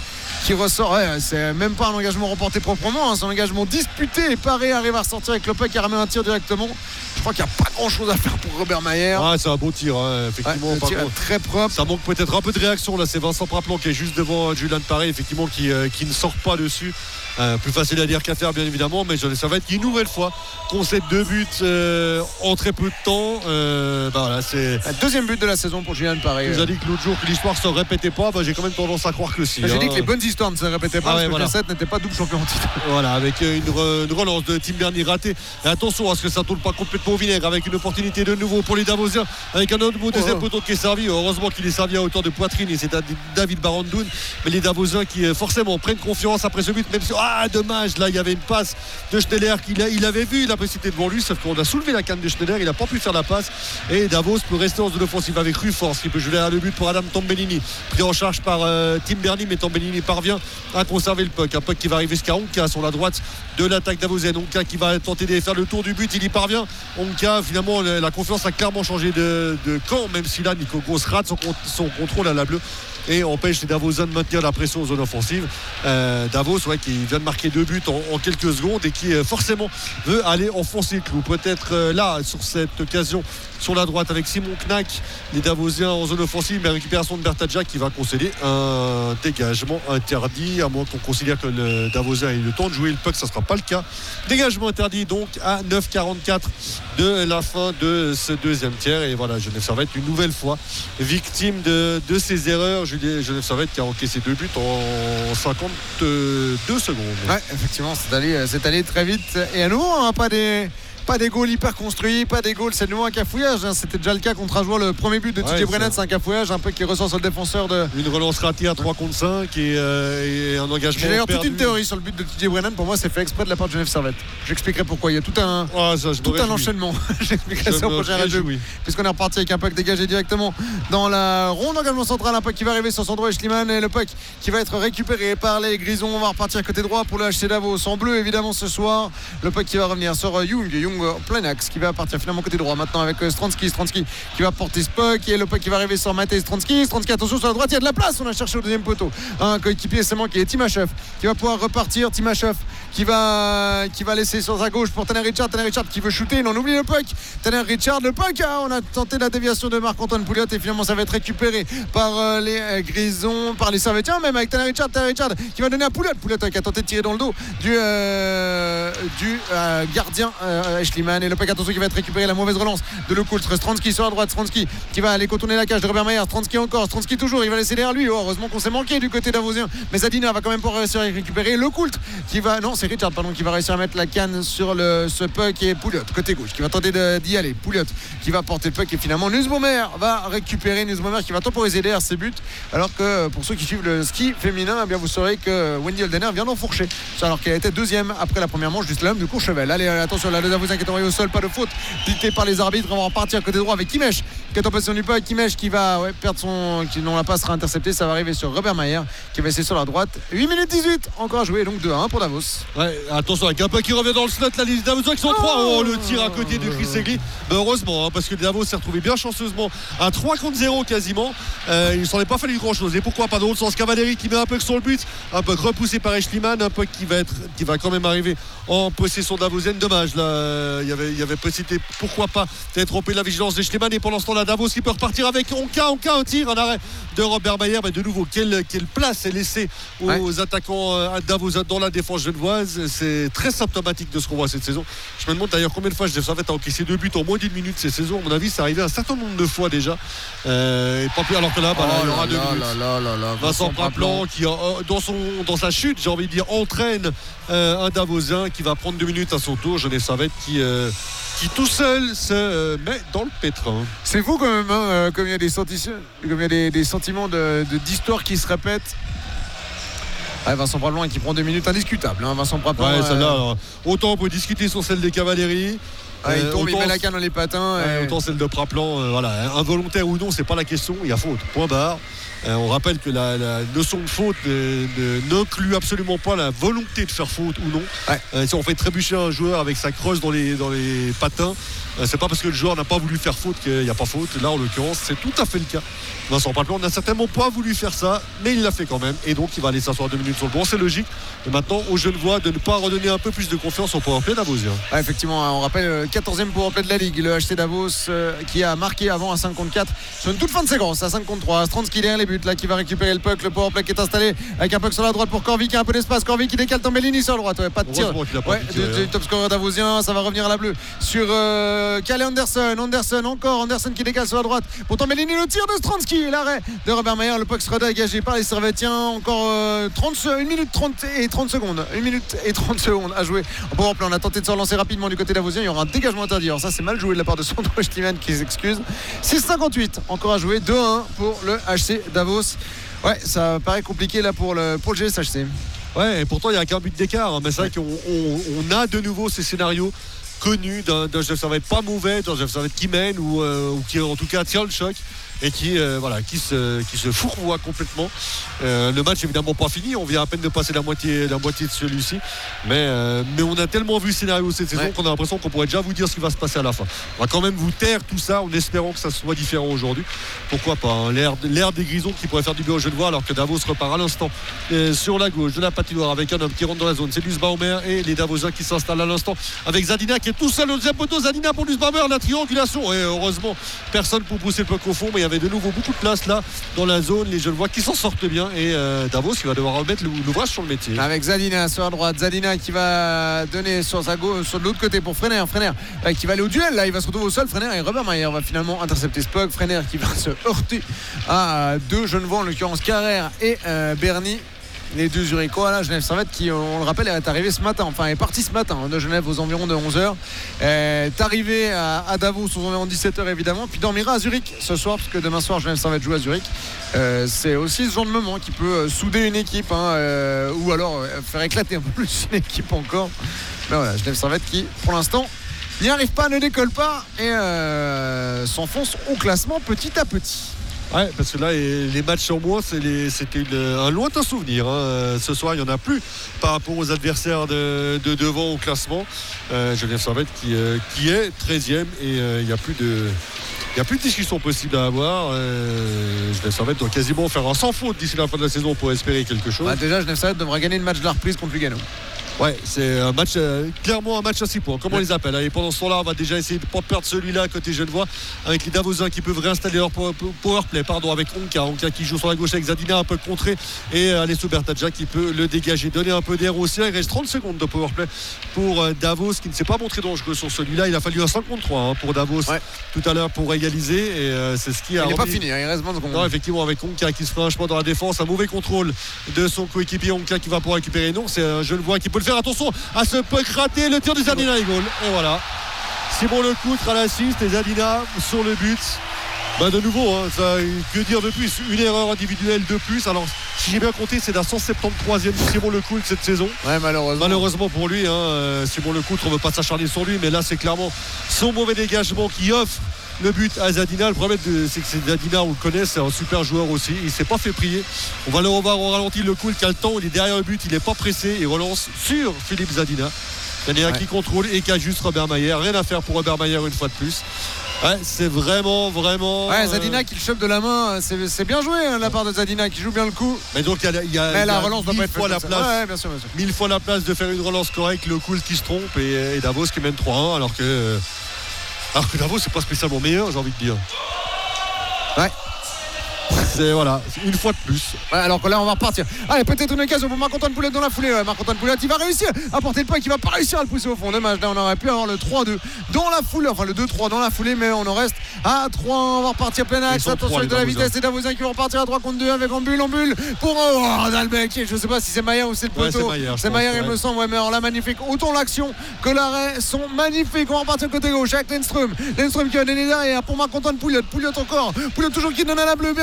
qui ressort. Ouais, c'est même pas un engagement remporté proprement, hein, c'est un engagement disputé et Paré arrive à ressortir avec le puck qui ramène un tir directement. Je crois qu'il n'y a pas grand chose à faire pour Robert Mayer. Ah, c'est un beau tir, hein, effectivement. Ouais, le tir est très propre. Ça manque peut-être un peu de réaction là. C'est Vincent Praplan qui est juste devant Julian Paré, effectivement, qui, euh, qui ne sort pas dessus. Euh, plus facile à dire qu'à faire, bien évidemment, mais ça va être une nouvelle fois concède deux buts euh, en très peu de temps. Euh, bah voilà, c'est le deuxième but de la saison pour Julian Paré. Tu nous as dit que l'autre jour que l'histoire ne se répétait pas. Bah, j'ai quand même tendance à croire que si. J'ai hein. dit que les bonnes histoires ne se répétaient pas, ah parce ouais, que voilà. G sept n'était pas double champion en titre. Voilà, avec une, re, une relance de Tim Bernie ratée. Et attention à ce que ça ne tourne pas complètement au vinaigre, avec une opportunité de nouveau pour les Davosiens, avec un autre beau deuxième oh. poteau qui est servi. Heureusement qu'il est servi à hauteur de poitrine, et c'est David Barandoun. Mais les Davosiens qui forcément prennent confiance après ce but, même si ah dommage, là il y avait une passe de Schneider qu'il il avait vu, il a précipité devant lui, sauf qu'on a soulevé la canne de Schneider, il n'a pas pu faire la passe, et Davos peut rester en zone offensive avec rue force, qui peut jouer à le but pour Adam Tambellini, pris en charge par euh, Tim Bernie, mais Tambellini parvient à conserver le puck, un puck qui va arriver jusqu'à Onka sur la droite de l'attaque davosienne. Onka qui va tenter de faire le tour du but, il y parvient. Onka, finalement la confiance a clairement changé de, de camp, même si là Nico Gross rate son, son contrôle à la bleue et empêche les Davosiens de maintenir la pression en zone offensive. euh, Davos ouais, qui vient de marquer deux buts en, en quelques secondes et qui euh, forcément veut aller enfoncer le clou. Peut-être euh, là sur cette occasion sur la droite avec Simon Knack, les Davosiens en zone offensive, mais récupération de Bertadja qui va concéder un dégagement interdit, à moins qu'on considère que le Davosien ait le temps de jouer le puck, ça ne sera pas le cas. Dégagement interdit donc à neuf quarante-quatre de la fin de ce deuxième tiers, et voilà, Genève Servette une nouvelle fois victime de, de ses erreurs. Genève Servette qui a encaissé deux buts en cinquante-deux secondes. Ouais, effectivement, c'est allé, c'est allé très vite, et à nouveau hein, pas des Pas des goals hyper construits, pas des goals, c'est de nouveau un cafouillage. Hein. C'était déjà le cas contre Ajoie, le premier but de ouais, T J Brennan, c'est un cafouillage, un peu qui ressort sur le défenseur de. Une relance ratée à trois contre cinq et, euh, et un engagement. J'ai d'ailleurs perdu. toute une théorie sur le but de T J Brennan. Pour moi, c'est fait exprès de la part de Genève Servette. J'expliquerai pourquoi. Il y a tout un, oh, ça, tout un enchaînement. J'expliquerai ça au prochain radio. Puisqu'on est reparti avec un puck dégagé directement dans la ronde engagement central. Un puck qui va arriver sur son droit, Schliemann, et le puck qui va être récupéré par les Grisons. On va repartir côté droit pour le H C Davos en bleu évidemment ce soir. Le puck qui va revenir sur Young, Young plein axe, qui va partir finalement côté droit maintenant avec Stransky Stransky qui va porter ce puck, et le puck qui va arriver sur Matej Stransky Stransky attention sur la droite, il y a de la place, on a cherché au deuxième poteau un coéquipier seulement qui est Timachev qui va pouvoir repartir. Timachev qui va qui va laisser sur sa gauche pour Tanner Richard Tanner Richard qui veut shooter, il en oublie le puck. Tanner Richard, le puck, ah, on a tenté la déviation de Marc-Antoine Pouliot et finalement ça va être récupéré par euh, les euh, Grisons, par les Servetiens, même avec Tanner Richard Tanner Richard qui va donner à Pouliot Pouliot qui a tenté de tirer dans le dos du euh, du euh, gardien euh, Schliemann, et le puck attention qui va être récupéré, la mauvaise relance de Lecoultre. Stransky sur la droite, Stransky qui va aller contourner la cage de Robert Mayer, Stransky encore, Stransky toujours, il va laisser derrière lui. Oh, heureusement qu'on s'est manqué du côté davosien, mais Zadina va quand même pas réussir à récupérer. Lecoultre qui va, non c'est Richard pardon, qui va réussir à mettre la canne sur le, ce puck, et Pouliot côté gauche qui va tenter de, d'y aller. Pouliot qui va porter le puck, et finalement Nussbaumer va récupérer. Nussbaumer qui va temporiser derrière ses buts, alors que pour ceux qui suivent le ski féminin, eh bien vous saurez que Wendy Holdener vient d'enfourcher alors qu'elle était deuxième après la première manche du slalom de Courchevel. Allez attention là, le Davosien qui est envoyé au sol, pas de faute dictée par les arbitres. On va repartir côté droit avec Kimesh qui est en position du puck. Kimesh qui va ouais, perdre son, qui non la passe sera interceptée, ça va arriver sur Robert Mayer qui va essayer sur la droite. huit minutes dix-huit encore à jouer, donc deux à un pour Davos. Ouais, attention avec un puck qui revient dans le slot là, les Davosiens qui sont trois. Oh, le tir à côté de Chris Egli, ben, heureusement hein, parce que Davos s'est retrouvé bien chanceusement à trois contre zéro quasiment. Euh, il s'en est pas fallu grand chose, et pourquoi pas dans l'autre sens, Cavalieri qui met un puck sur le but, un puck repoussé par Schliemann, un puck qui va être qui va quand même arriver en possession davosienne. Dommage là, il y avait il y avait possibilité, pourquoi pas, d'être trompé la vigilance de Schliemann, et pendant ce temps là Davos qui peut repartir avec Onka Onka un tir, un arrêt de Robert Mayer, mais de nouveau quelle, quelle place est laissée aux ouais. attaquants euh, Davos dans la défense genevoise. C'est très symptomatique de ce qu'on voit cette saison. Je me demande d'ailleurs combien de fois Genève Servette a encaissé deux buts en moins d'une minute cette saison. À mon avis, c'est arrivé un certain nombre de fois déjà. Euh, et pas plus, alors que là, bah, oh là, il y aura deux là minutes. Là là là, Vincent Praplan qui, euh, dans, son, dans sa chute, j'ai envie de dire, entraîne euh, un Davosien qui va prendre deux minutes à son tour. Genève Servette qui, euh, qui tout seul se euh, met dans le pétrin. C'est fou quand même, hein, euh, comme il y a des, senti- comme il y a des, des sentiments de, de, d'histoire qui se répètent. Ah, Vincent Praplan qui prend deux minutes indiscutables. Hein, Vincent Praplan. Ouais, celle-là, alors, autant on peut discuter sur celle des Cavalieri. Ah, il Euh, tombe, il autant- met la canne dans les patins. Ouais, et- autant celle de Praplan, euh, voilà, involontaire ou non, c'est pas la question, il y a faute, point barre. Euh, on rappelle que la, la notion de faute euh, ne- n'inclut absolument pas la volonté de faire faute ou non. Ouais. Euh, si on fait trébucher un joueur avec sa crosse dans les, dans les patins, euh, c'est pas parce que le joueur n'a pas voulu faire faute qu'il n'y a pas faute. Là, en l'occurrence, c'est tout à fait le cas. Vincent Praplan n'a certainement pas voulu faire ça, mais il l'a fait quand même. Et donc, il va aller s'asseoir deux minutes sur le banc, c'est logique. Et maintenant, aux Genevois de ne pas redonner un peu plus de confiance au powerplay d'Avosien. Ouais, effectivement, on rappelle le quatorzième powerplay de la Ligue, le H C Davos euh, qui a marqué avant à cinq contre quatre sur une toute fin de séquence à cinq contre trois. Stransky derrière les buts là qui va récupérer le puck, le powerplay qui est installé avec un puck sur la droite pour Corvi qui a un peu d'espace. Corvi qui décale Tambellini sur la droite, ouais, pas de tir. Heureusement qu'il a pas Ouais, de tir, du, du hein. top scorer davosien, ça va revenir à la bleue sur euh, Kalle Anderson. Anderson encore, Anderson qui décale sur la droite pour Tambellini, le tir de Stransky et l'arrêt de Robert Mayer. Le puck sera dégagé par les Servétiens. Encore euh, trente, une minute trente et trente secondes. une minute et trente secondes à jouer. En powerplay, on a tenté de se relancer rapidement du côté d'Avosien. Il y aura un dégagement interdit. Alors ça, c'est mal joué de la part de Sandro Stiman qui s'excuse. six cinquante-huit encore à jouer. deux à un pour le H C Davos. Ouais, ça paraît compliqué là pour le, pour le G S H C. Ouais, et pourtant il n'y a qu'un but d'écart, hein, mais c'est vrai qu'on on, on a de nouveau ces scénarios connus d'un d'un Genève Servette pas mauvais, d'un Genève Servette qui mène ou, euh, ou qui en tout cas tient le choc et qui, euh, voilà, qui, se, qui se fourvoie complètement. Euh, le match évidemment pas fini, on vient à peine de passer la moitié, la moitié de celui-ci, mais, euh, mais on a tellement vu le scénario cette saison ouais. qu'on a l'impression qu'on pourrait déjà vous dire ce qui va se passer à la fin. On va quand même vous taire tout ça en espérant que ça soit différent aujourd'hui. Pourquoi pas, hein, l'air, l'air des Grisons qui pourrait faire du bien aux Genevois alors que Davos repart à l'instant euh, sur la gauche de la patinoire avec un homme qui rentre dans la zone, c'est Nussbaumer et les Davosiens qui s'installent à l'instant avec Zadina qui est tout seul au deuxième poteau. Zadina pour Nussbaumer, la triangulation, et heureusement personne pour pousser le puck au fond, mais il y avait de nouveau beaucoup de place là dans la zone, les Genevois qui s'en sortent bien et euh, Davos qui va devoir remettre l'ouvrage sur le métier. Avec Zadina sur la droite, Zadina qui va donner sur sa gauche, sur de l'autre côté pour Frener, Frener euh, qui va aller au duel là, il va se retrouver au sol, Frener et Robert Mayer va finalement intercepter ce puck. Frener qui va se heurter à deux Genevois, en l'occurrence Carrère et euh, Berny. Les deux Zurichois là, Genève Servette qui, on le rappelle, est arrivé ce matin, enfin est parti ce matin hein, de Genève aux environs de onze heures, est arrivé à, à Davos aux environs de dix-sept heures évidemment, puis dormira à Zurich ce soir parce que demain soir Genève Servette joue à Zurich. Euh, c'est aussi ce genre de moment qui peut euh, souder une équipe hein, euh, ou alors euh, faire éclater un peu plus une équipe encore. Mais voilà, Genève Servette qui pour l'instant n'y arrive pas, ne décolle pas et euh, s'enfonce au classement petit à petit. Ouais, parce que là, les matchs sur moi, c'est les, c'était une, un lointain souvenir. Hein. Ce soir, il n'y en a plus par rapport aux adversaires de, de devant au classement. Euh, Genève Servette qui, euh, qui est treizième et euh, il n'y a plus de. Il n'y a plus de discussion possible à avoir. Euh, Genève Servette doit quasiment faire un sans faute d'ici la fin de la saison pour espérer quelque chose. Bah, déjà, Genève Servette devra gagner le match de la reprise contre Lugano. Ouais, c'est un match, euh, clairement un match à six points, comme on les appelle. Et pendant ce temps-là, on va déjà essayer de ne pas perdre celui-là côté Genevois, avec les Davosiens qui peuvent réinstaller leur power play, pardon, avec Onka, Onka qui joue sur la gauche avec Zadina un peu contré, et euh, Alessio Bertaggia qui peut le dégager, donner un peu d'air au ciel. Il reste trente secondes de power play pour euh, Davos, qui ne s'est pas montré dangereux sur celui-là. Il a fallu un cinq contre trois hein, pour Davos ouais. tout à l'heure pour égaliser, et euh, c'est ce qui a. Il n'est remis... pas fini, hein, il reste vingt secondes. Non, effectivement, avec Onka qui se fera un chemin dans la défense, un mauvais contrôle de son coéquipier Onka qui va pouvoir récupérer. Non, c'est un Genevois qui peut le faire. Attention à ce puck raté, le tir de Zadina et goal. Et voilà. Simon Lecoutre à l'assist et Zadina sur le but. Bah de nouveau, hein, ça, que dire de plus, une erreur individuelle de plus. Alors, si j'ai bien compté, c'est la cent soixante-treizième de Simon Lecoutre cette saison. Ouais, malheureusement. Malheureusement pour lui, hein, Simon Lecoutre, on ne veut pas s'acharner sur lui, mais là, c'est clairement son mauvais dégagement qui offre le but à Zadina. Le problème de, c'est que c'est Zadina, on le connaît, c'est un super joueur aussi. Il ne s'est pas fait prier. On va le revoir au ralenti, le coup qui a le temps, il est derrière le but, il n'est pas pressé, il relance sur Philippe Zadina. Zadina ouais. qui contrôle et qui ajuste Robert Mayer. Rien à faire pour Robert Mayer une fois de plus. Ouais, c'est vraiment, vraiment. Ouais, Zadina euh... qui le chope de la main, c'est, c'est bien joué hein, de la part de Zadina qui joue bien le coup. Mais donc il y a, y a, Mais y a la relance doit mille pas être fois la place, ouais, bien sûr, bien sûr. mille fois la place de faire une relance correcte, le coup qui se trompe et, et Davos qui mène trois un alors que. Alors que Davos c'est pas spécialement meilleur, j'ai envie de dire. Ouais. C'est voilà, une fois de plus. Ouais, alors que là on va repartir. Allez, peut-être une occasion pour Marc-Antoine Poulet dans la foulée. Ouais, Marc-Antoine Poulet il va réussir à porter le puck, il va pas réussir à le pousser au fond. Dommage, là on aurait pu avoir le trois deux dans la foulée, enfin le deux trois dans la foulée, mais on en reste à trois. On va repartir plein axe. Attention avec de la vitesse, c'est Davosien qui va repartir à trois contre deux avec en bulle, en bulle pour oh, Dalbec. Je sais pas si c'est Maillard ou c'est le poteau. Ouais, c'est Maillard, c'est Maillard, il me semble. Ouais, mais alors là magnifique. Autant l'action que l'arrêt sont magnifiques. On va repartir côté gauche avec Lindström. Lindström qui va donner derrière pour Marc-Antoine Pouliot. Pouliot encore. Pouliot toujours qui donne à la bleue. Berny qui ne joue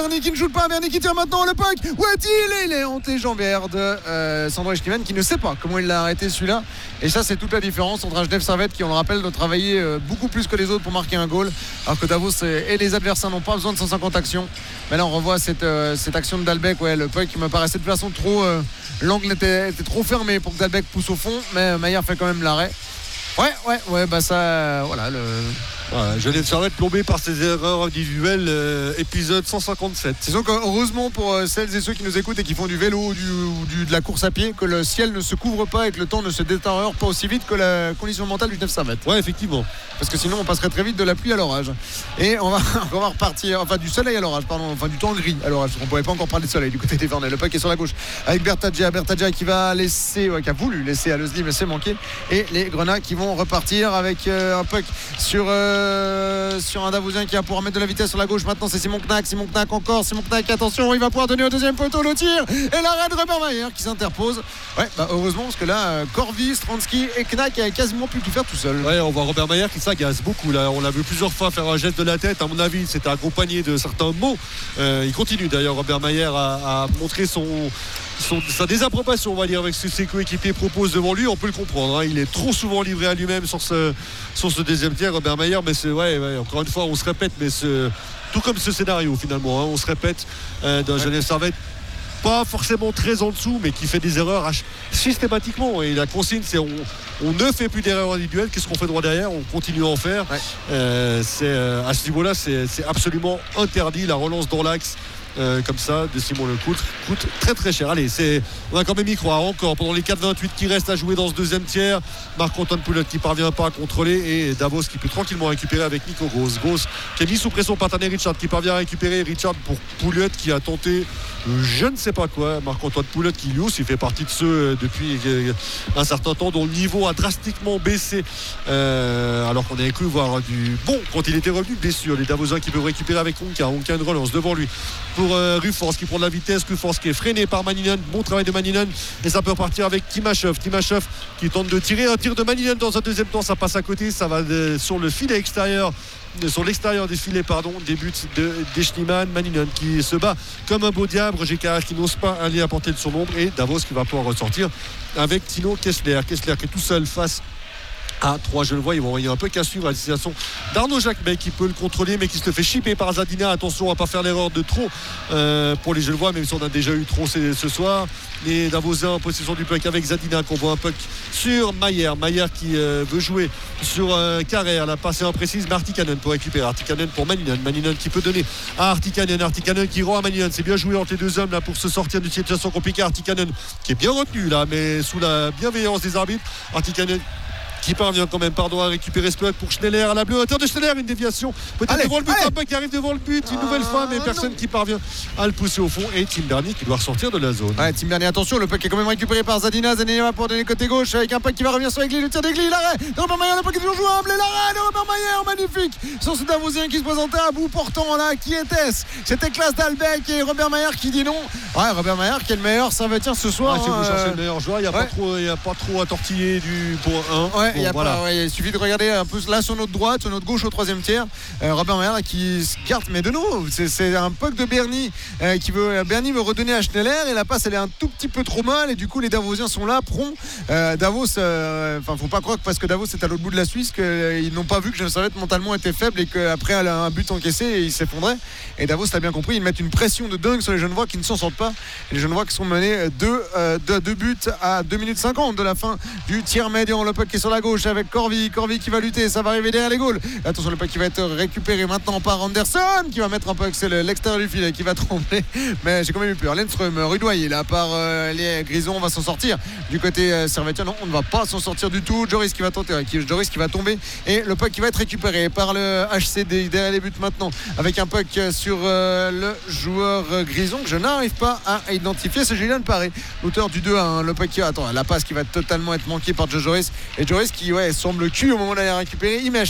shoot pas. Bernie qui tire maintenant le puck. Où est-il? Il est hanté jambière de euh, Sandro Eschliman qui ne sait pas comment il l'a arrêté celui-là. Et ça, c'est toute la différence entre Genève Servette qui, on le rappelle, doit travailler euh, beaucoup plus que les autres pour marquer un goal. Alors que Davos et les adversaires n'ont pas besoin de cent cinquante actions. Mais là, on revoit cette, euh, cette action de Dalbec. Ouais, le puck qui me paraissait de toute façon trop. Euh, l'angle était, était trop fermé pour que Dalbec pousse au fond. Mais Maillard fait quand même l'arrêt. Ouais, ouais, ouais, bah ça. Voilà, le. Voilà, Genève Servette plombé par ses erreurs individuelles, euh, épisode cent cinquante-sept. C'est donc heureusement pour euh, celles et ceux qui nous écoutent et qui font du vélo ou, du, ou du, de la course à pied que le ciel ne se couvre pas et que le temps ne se détériore pas aussi vite que la condition mentale du Genève Servette. Ouais, effectivement. Parce que sinon on passerait très vite de la pluie à l'orage. Et on va, on va repartir, enfin du soleil à l'orage, pardon, enfin du temps gris à l'orage. On ne pouvait pas encore parler de soleil du côté des Vernets. Le puck est sur la gauche avec Bertadja, Bertadja qui va laisser, ouais, qui a voulu laisser à Leslie mais c'est manqué. Et les Grenats qui vont repartir avec euh, un puck sur. Euh, sur un Davousien qui va pouvoir mettre de la vitesse sur la gauche. Maintenant c'est Simon Knack, Simon Knack encore, Simon Knack, attention, il va pouvoir donner au deuxième poteau le tir et l'arrêt de Robert Mayer qui s'interpose. Ouais, bah heureusement parce que là Corvi, Stransky et Knack avaient quasiment pu tout faire tout seul. Ouais, on voit Robert Mayer qui s'agace beaucoup là. On l'a vu plusieurs fois faire un geste de la tête. À mon avis, c'était accompagné de certains mots. Euh, il continue d'ailleurs Robert Mayer à, à montrer son Son, sa désapprobation, on va dire, avec ce que ses coéquipiers proposent devant lui. On peut le comprendre, hein. Il est trop souvent livré à lui-même sur ce, sur ce deuxième tiers, Robert Mayer. Mais c'est, ouais, ouais, encore une fois, on se répète, mais ce, tout comme ce scénario finalement, hein, on se répète euh, d'un ouais. Genève Servette pas forcément très en dessous, mais qui fait des erreurs systématiquement. Et la consigne, c'est on, on ne fait plus d'erreurs individuelles. Qu'est-ce qu'on fait droit derrière? On continue à en faire. Ouais. Euh, c'est, euh, à ce niveau-là, c'est, c'est absolument interdit. La relance dans l'axe. Euh, comme ça de Simon Lecoultre coûte très très cher. Allez, c'est, on a quand même y croire encore pendant les quatre vingt-huit qui restent à jouer dans ce deuxième tiers. Marc-Antoine Pouliot qui parvient pas à contrôler et Davos qui peut tranquillement récupérer avec Nico Gross. Gross qui a mis sous pression par Tanner Richard qui parvient à récupérer Richard pour Pouliot qui a tenté je ne sais pas quoi. Marc-Antoine Pouliot qui lui aussi fait partie de ceux depuis un certain temps dont le niveau a drastiquement baissé euh, alors qu'on avait cru voir du bon quand il était revenu de blessure. Les Davosiens qui peuvent récupérer avec Onka. Onka une relance devant lui pour euh, Rufors qui prend de la vitesse. Rufors qui est freiné par Maninen. Bon travail de Maninen et ça peut repartir avec Timashov. Timashov qui tente de tirer un tir de Maninen dans un deuxième temps. Ça passe à côté. Ça va de, sur le filet extérieur. Sur l'extérieur des filets, pardon, des buts de d'Eschliman. Maninen qui se bat comme un beau diable. Roger Carrère qui n'ose pas aller à portée de son ombre et Davos qui va pouvoir ressortir avec Tino Kessler. Kessler qui est tout seul face à trois Genevois. Ils vont envoyer un peu qu'à suivre à la situation d'Arnaud Jacquemet qui peut le contrôler mais qui se le fait chipper par Zadina. Attention à ne pas faire l'erreur de trop euh, pour les Genevois, même si on a déjà eu trop ce, ce soir. Les Davosiens en possession du puck avec Zadina qu'on voit un puck sur Mayer. Mayer qui euh, veut jouer sur euh, Carrère. La passe est imprécise mais Artikanen pour récupérer. Artikanen pour Maninen. Maninen qui peut donner à Artikanen. Artikanen qui rend à Maninen. C'est bien joué entre les deux hommes là pour se sortir d'une situation compliquée. Artikanen qui est bien retenu là mais sous la bienveillance des arbitres. Artikanen qui parvient quand même pardon, à récupérer ce puck pour Schneller à la bleue hauteur de Schneller, une déviation peut-être allez, devant le but, allez. Un puck qui arrive devant le but une nouvelle fois mais personne non. qui parvient à le pousser au fond et Tim Bernier qui doit ressortir de la zone. Ouais, Tim Bernier, attention, le puck est quand même récupéré par Zadina. Zadina pour donner côté gauche avec un puck qui va revenir sur Egli, le tir d'Egli, l'arrêt de Robert Mayer, le puck est toujours jouable et l'arrêt de Robert Mayer, magnifique sur ce Davosien qui se présentait à bout portant là. Qui était-ce? C'était Klaas Dalbec et Robert Mayer qui dit non. Ouais, Robert Mayer qui est le meilleur Servetien ce soir. Ouais, si vous cherchez euh... le meilleur joueur, il n'y a, ouais. a pas trop à tortiller du pour un. Ouais, bon, y a voilà. pas, ouais, il suffit de regarder un peu là sur notre droite, sur notre gauche au troisième tiers. Euh, Robert Mayer qui se garde, mais de nouveau, c'est, c'est un puck de Bernie euh, qui veut, Bernie veut redonner à Schneller et la passe elle est un tout petit peu trop mal et du coup les Davosiens sont là, prompts. Euh, Davos, enfin euh, faut pas croire que parce que Davos est à l'autre bout de la Suisse qu'ils euh, n'ont pas vu que Genève Servette mentalement était faible et qu'après un but encaissé il s'effondrait. Et Davos l'a bien compris, ils mettent une pression de dingue sur les Genevois qui ne s'en sortent pas. Et les Genevois qui sont menés deux, euh, deux, deux buts à deux minutes cinquante de la fin du tiers médian. Le puck qui est sur la gauche avec Corvi, Corvi qui va lutter, ça va arriver derrière les goals. Attention, le puck qui va être récupéré maintenant par Anderson qui va mettre un puck, c'est l'extérieur du filet qui va trembler, mais j'ai quand même eu peur. Lindström rudoyé là par euh, les Grisons, on va s'en sortir du côté euh, servetien. Non, on ne va pas s'en sortir du tout. Joris qui va tenter, Joris qui va tomber et le puck qui va être récupéré par le H C D derrière les buts maintenant avec un puck sur euh, le joueur Grison que je n'arrive pas à identifier, c'est Julien Paré, l'auteur du deux à un. Le puck qui attends, la passe qui va totalement être manquée par Joe Joris et Joris qui ouais, semble cul au moment d'aller récupérer. Imèche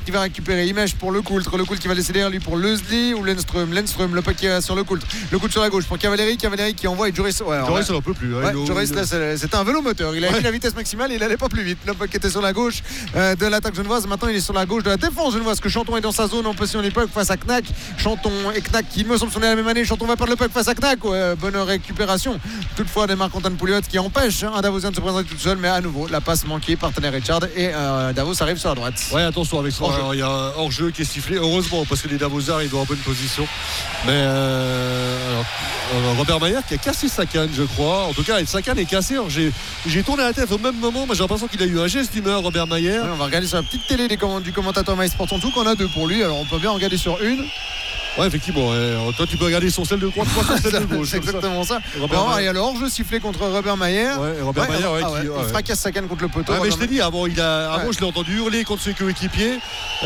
qui va récupérer Imèche pour le Coultre. Le Coultre qui va laisser derrière lui pour Leslie ou Lenström. Lenström, le puck qui est sur le Coultre. Le Coultre sur la gauche pour Cavalieri. Cavalieri qui envoie et Joris. Ouais, Joris, ça n'en peut plus. Ouais, il, Joris, il, là, c'était un vélo moteur. Il a ouais. mis la vitesse maximale et il n'allait pas plus vite. Le puck était sur la gauche euh, de l'attaque genevoise. Maintenant, il est sur la gauche de la défense genevoise. Que Chanton est dans sa zone en position du puck face à Knack. Chanton et Knack qui, il me semble, sont nés la même année. Chanton va perdre le puck face à Knack. Ouais, bonne récupération. Toutefois, des Marc-Antoine Pouliot qui empêche hein, un Davosien de se présenter tout seul. Mais à nouveau, la passe manquée, partenaire Richard. Et euh, Davos arrive sur la droite. Ouais, attention avec ça. Il y a un hors-jeu qui est sifflé. Heureusement, parce que les Davosards, ils sont en bonne position. Mais euh, alors, euh, Robert Mayer qui a cassé sa canne, je crois. En tout cas, sa canne est cassée. Alors, j'ai, j'ai tourné la tête au même moment. Moi, j'ai l'impression qu'il a eu un geste d'humeur, Robert Mayer. Ouais, on va regarder sur la petite télé des comm- du commentateur MySport en tout qu'on a deux pour lui. Alors, on peut bien en regarder sur une. Ouais, effectivement. Ouais. Toi, tu peux regarder son celle de droite, toi, son celle de gauche. C'est exactement ça. Robert Alors, Mayer. il y a le hors-jeu sifflé contre Robert Mayer. Ouais, Robert ouais, Mayer, ouais, ah, ouais. qui, ouais. Il fracasse sa canne contre le poteau. Ouais, mais Robert je t'ai dit, avant, il a, avant ouais. je l'ai entendu hurler contre ses coéquipiers.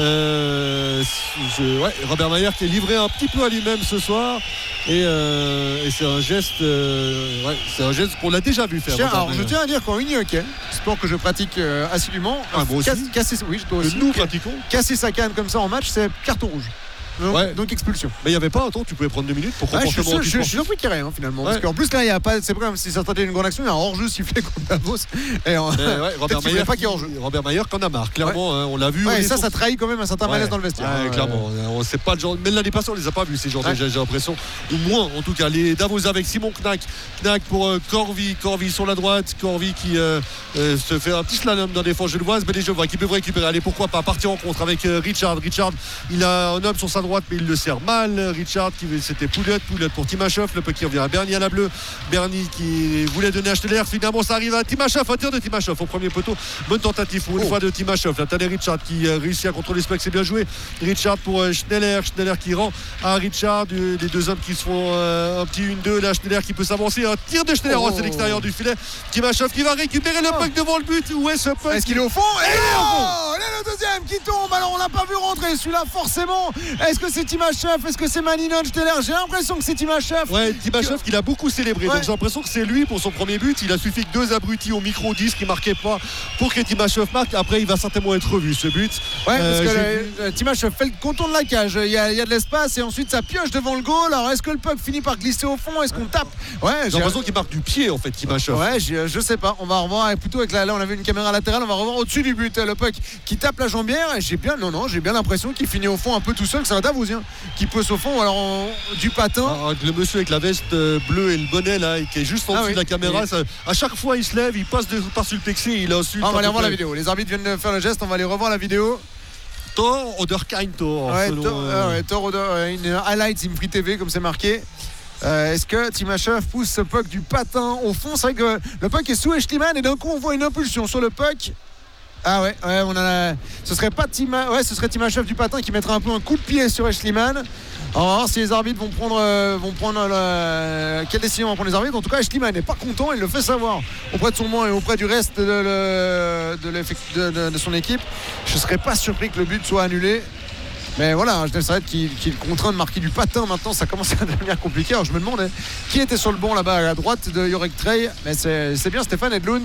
Euh, je, ouais, Robert Mayer qui est livré un petit peu à lui-même ce soir. Et, euh, et c'est un geste, euh, ouais, c'est un geste qu'on l'a déjà vu faire. Tiens, Robert alors, Mayer. je tiens à dire qu'en mini hockey, sport que je pratique euh, assidûment, Ah, moi aussi. casse- casser, oui, je dois Que aussi. nous pratiquons. Casser sa canne comme ça en match, c'est carton rouge. Donc, Ouais. donc expulsion. Mais il n'y avait pas un temps, tu pouvais prendre deux minutes pour Ouais, je, suis comportement sûr- je, je suis antisportif. surpris qu'il n'y ait rien finalement. Ouais. Parce qu'en plus là, il y a pas, c'est pas comme si ça tentait une grande action, il y a un hors-jeu sifflé contre Davos. Et en, Mais ouais, Robert peut-être qu'il Mayer, voulait pas qu'il y ait hors-jeu. Robert Mayer qu'en a marre, clairement, hein, on l'a vu. Ouais, on et est ça, sur- ça trahit quand même un certain malaise Ouais. dans le vestiaire. Ouais, Ouais, clairement. On sait pas le genre. Mais l'année passée, on les a pas vus ces gens. Ouais. J'ai, j'ai l'impression. Ou moins, en tout cas. Les Davos avec Simon Knack. Knack pour euh, Corvi. Corvi sur la droite. Corvi qui euh, euh, se fait un petit slalom dans la défense genevoise. Mais les Genevois qui peuvent récupérer. Allez, pourquoi pas partir en contre avec euh, Richard. Richard, il a un homme sur sa droite, mais il le sert mal. Richard, qui c'était Pouliot. Pouliot pour Timashov. Le peu qui revient à Bernie à la bleue. Bernie qui voulait donner à Schneider. Finalement, ça arrive à Timashov. Un tir de Timashov au premier poteau. Bonne tentative pour une Oh. fois de Timashov. Là, t'as les Richard qui euh, réussit à contrôler ce puck. C'est bien joué. Richard pour euh, Schneller. Schneller qui rend à Richard. Euh, les deux hommes qui se font euh, un petit une deux. Là, Schneller qui peut s'avancer. Un tir de Schneller. Oh. Oh, c'est l'extérieur du filet. Timashov qui va récupérer le Oh. puck devant le but. Où est ce puck? Est-ce qu'il est au fond? Et Il est au fond. oh, là, le deuxième qui tombe. Alors on l'a pas vu rentrer celui-là forcément. Est-ce que c'est Timashov? Est-ce que c'est Maninon Steller? J'ai l'impression que c'est Timashov. Ouais, Timashov qui l'a beaucoup célébré. Ouais. Donc j'ai l'impression que c'est lui pour son premier but. Il a suffi que deux abrutis au micro disent qui marquaient pas pour que Timashov marque. Après, il va certainement être revu ce but. Ouais, Euh, parce que j'ai le- vu- le Timashov fait le contourne la cage. Il y, a, il y a de l'espace et ensuite ça pioche devant le goal. Alors est-ce que le puck finit par glisser au fond? Est-ce qu'on tape? Ouais, J'ai l'impression qu'il marque du pied en fait, Timashov. Ouais, je, je sais pas. On va revoir et plutôt avec la, là on avait une caméra latérale. On va revoir au-dessus du but le puck qui tape la jambière. Et j'ai bien, non non, j'ai bien l'impression qu'il finit au fond un peu tout seul. Que c'est un Davosien qui pousse au fond. Alors on- du patin. Ah, le monsieur avec la veste euh, bleue et le bonnet là, qui est juste en Ah dessous oui. de la caméra, Et- ça- à chaque fois il se lève, il passe de, par-dessus le plexi, il a ensuite. Ah, on va aller un revoir peu la vidéo. Les arbitres viennent de faire le geste. On va aller revoir la vidéo. Thor, Oderkind Thor. Ouais, selon, Thor, euh, ah ouais, Thor Oder- euh, une highlight Imfree T V comme c'est marqué. Euh, est-ce que Timashov pousse ce puck du patin au fond? C'est vrai que le puck est sous Eschliman et d'un coup on voit une impulsion sur le puck. Ah ouais, ouais, on a. Ce serait pas Tima... ouais, ce serait Timashov du patin qui mettrait un peu un coup de pied sur Eschliman. On va voir si les arbitres vont prendre, euh, vont prendre le... quelle décision vont prendre les arbitres. En tout cas, Eschliman n'est pas content, il le fait savoir auprès de son banc et auprès du reste de, le... de, de, de, de son équipe. Je serais pas surpris que le but soit annulé. Mais voilà, Genève Servette qui, qui est contraint de marquer du patin maintenant, ça commence à devenir compliqué. Alors je me demandais qui était sur le banc là-bas à droite de Jorek Trey. Mais c'est, c'est bien Stéphane Edlund.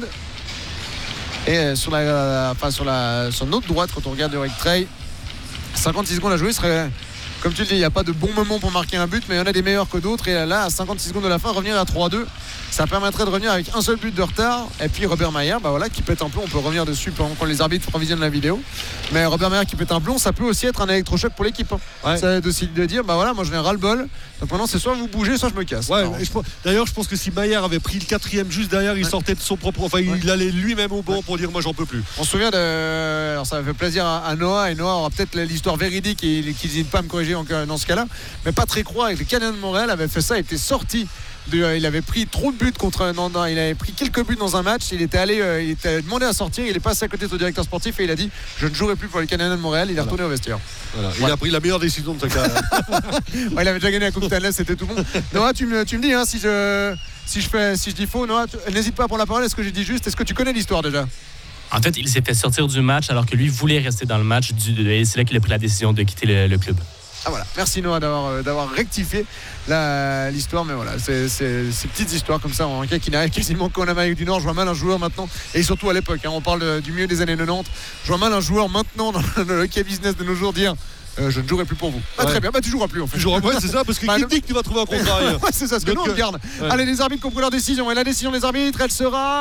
Et sur la, enfin sur la, sur notre droite, quand on regarde Jorek Trey, cinquante-six secondes à jouer, serait, comme tu le dis, il n'y a pas de bon moment pour marquer un but, mais il y en a des meilleurs que d'autres. Et là, à cinquante-six secondes de la fin, revenir à trois deux, ça permettrait de revenir avec un seul but de retard. Et puis Robert Mayer, bah voilà, qui pète un plomb. On peut revenir dessus pendant que les arbitres revisionnent la vidéo. Mais Robert Mayer qui pète un plomb, ça peut aussi être un électrochoc pour l'équipe. Hein. Ouais. Ça décide de dire, bah voilà, moi je viens ras-le-bol. Donc maintenant, c'est soit vous bougez, soit je me casse. Ouais, Alors, et je pense- d'ailleurs, je pense que si Mayer avait pris le quatrième juste derrière, il Ouais. sortait de son propre. Enfin, Ouais. il allait lui-même au banc pour dire moi j'en peux plus. On se souvient de. Alors ça fait plaisir à, à Noah, et Noah aura peut-être l'histoire véridique et il n'hésite pas à me corriger en- dans ce cas-là. Mais Patrick Roy avec les Canadiens de Montréal avait fait ça, il était sorti. De, il avait pris trop de buts contre. Non, non, il avait pris quelques buts dans un match. Il était allé, euh, il était demandé à sortir. Il est passé à côté de son directeur sportif et il a dit je ne jouerai plus pour les Canadiens de Montréal. Il est Voilà. retourné au vestiaire. Voilà. Il Ouais. a pris la meilleure décision de sa carrière. Ouais, il avait déjà gagné la Coupe Stanley, c'était tout bon. Noah, tu me, tu me dis hein, si je, si je fais, si je dis faux. Noah, tu- n'hésite pas à prendre la parole. Est-ce que j'ai dit juste? Est-ce que tu connais l'histoire déjà? En fait, il s'est fait sortir du match alors que lui voulait rester dans le match. Du, et c'est là qu'il a pris la décision de quitter le, le club. Ah voilà, merci Noah d'avoir, euh, d'avoir rectifié la, l'histoire, mais voilà, c'est, c'est, ces petites histoires comme ça, en cas qui n'arrive quasiment qu'en Amérique du Nord. Je vois mal un joueur maintenant, et surtout à l'époque, hein, on parle de, du milieu des années quatre-vingt-dix, je vois mal un joueur maintenant dans le hockey business de nos jours dire euh, je ne jouerai plus pour vous. Ah, ouais. Très bien, bah tu joueras plus en fait. Tu joueras, ouais, c'est ça, parce que bah, qui le... dit que tu vas trouver un contrat ailleurs. Ouais, c'est ça, parce que nous on le garde. Ouais. Allez, les arbitres qui ont pris leur décision, et la décision des arbitres, elle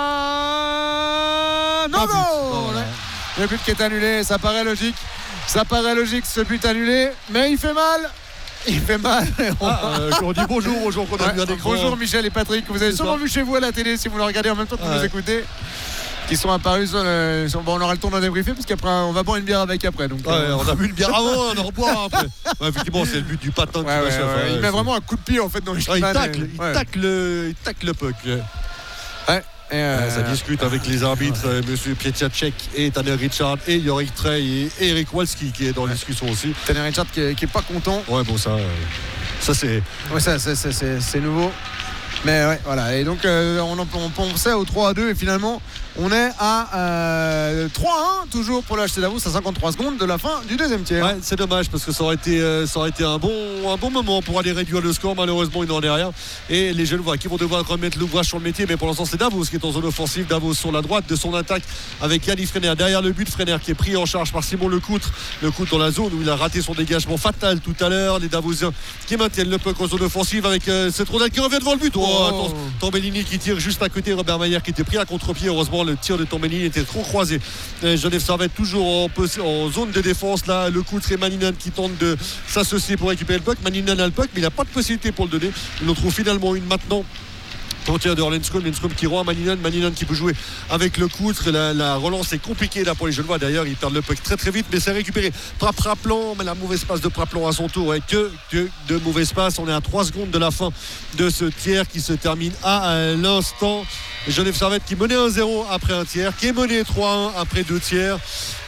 sera non, non, non. Le but qui est annulé, ça paraît logique. Ça paraît logique ce but annulé, mais il fait mal. Il fait mal. Ah, euh, on dit bonjour aux gens qu'on a ouais, vu à l'écran. Bonjour Michel et Patrick, que vous avez c'est sûrement ça. vu chez vous à la télé si vous le regardez en même temps que vous ouais. nous écoutez. Qui sont apparus sur le. Sur... Bon, on aura le temps d'en débriefer parce qu'après on va boire une bière avec après. Donc, ouais, euh... on a bu une bière avant, on en reboit après. Ouais, effectivement, c'est le but du patin ouais, qui ouais, va ouais, chef, ouais. ouais, Il met vraiment un coup de pied en fait dans les ouais, il tacle, et... il ouais. tacle, il tacle le puck. Ouais. Et euh... Ça discute avec les arbitres, ouais. Monsieur Pietiacek et Tanner Richard et Yorick Trey et Eric Walski qui est dans la ouais. discussion aussi. Tanner Richard qui est, qui est pas content. Ouais, bon, ça, euh, ça c'est. Ouais, ça, c'est, c'est, c'est, c'est nouveau. Mais ouais, voilà. Et donc, euh, on, on pensait au trois à deux et finalement, on est à euh, trois à un toujours pour le H C Davos à cinquante-trois secondes de la fin du deuxième tiers. Ouais, c'est dommage parce que ça aurait été, euh, ça aurait été un, bon, un bon moment pour aller réduire le score. Malheureusement, il n'en est rien. Et les Genevois qui vont devoir remettre l'ouvrage sur le métier. Mais pour l'instant, c'est Davos qui est en zone offensive. Davos sur la droite de son attaque avec Yannick Frenner. Derrière le but, Frenner qui est pris en charge par Simon Lecoutre. Lecoutre dans la zone où il a raté son dégagement fatal tout à l'heure. Les Davosiens qui maintiennent le puck en zone offensive avec euh, cette rondelle qui revient devant le but. Oh, oh. Attends, Tambellini qui tire juste à côté. Robert Mayer qui était pris à contre-pied. Heureusement, le tir de Tambellini était trop croisé. Genève Servette toujours en, en zone de défense là, le Coutre et Maninan qui tentent de s'associer pour récupérer le puck. Maninan a le puck mais il n'a pas de possibilité pour le donner. Il en trouve finalement une maintenant. Tir de Lenscombe, Lenscombe qui rend à Maninan, Maninan qui peut jouer avec le Coutre. La, la relance est compliquée là pour les Genevois. D'ailleurs, ils perdent le puck très très vite, mais c'est récupéré par Praplan. Mais la mauvaise passe de Praplan à son tour. Et que, que de mauvaise passe. On est à trois secondes de la fin de ce tiers qui se termine à, à l'instant. Genève Servette qui menait un zéro après un tiers, qui est mené trois à un après deux tiers.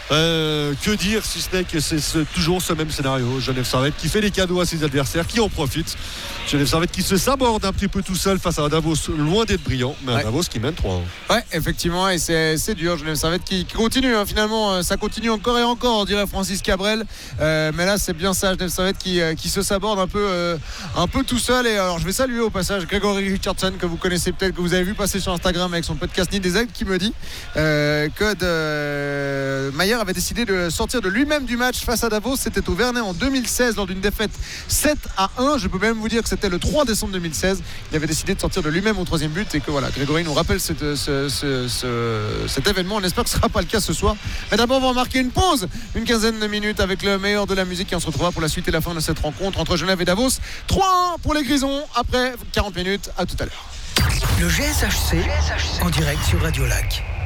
Euh, que dire si ce n'est que c'est ce, toujours ce même scénario. Genève Servette qui fait des cadeaux à ses adversaires, qui en profitent. Genève Servette qui se saborde un petit peu tout seul face à un Davos loin d'être brillant, mais un ouais. Davos qui mène trois à un. Ouais, effectivement, et c'est, c'est dur. Genève Servette qui, qui continue hein, finalement, ça continue encore et encore, dirait Francis Cabrel. Euh, mais là, c'est bien ça, Genève Servette qui, euh, qui se saborde un peu, euh, un peu tout seul. Et alors, je vais saluer au passage Grégory Richardson que vous connaissez peut-être, que vous avez vu passer sur Instagram avec son podcast Nid des Aigles, qui me dit euh, que de, Mayer avait décidé de sortir de lui-même du match face à Davos. C'était au Vernet en deux mille seize lors d'une défaite sept à un. Je peux même vous dire que c'était le trois décembre deux mille seize. Il avait décidé de sortir de lui-même au troisième but et que voilà, Grégory nous rappelle cette, ce, ce, ce, cet événement. On espère que ce ne sera pas le cas ce soir. Mais d'abord, on va marquer une pause, une quinzaine de minutes avec le meilleur de la musique et on se retrouvera pour la suite et la fin de cette rencontre entre Genève et Davos. trois à un pour les Grisons après quarante minutes. À tout à l'heure. Le G S H C en direct sur Radio Lac.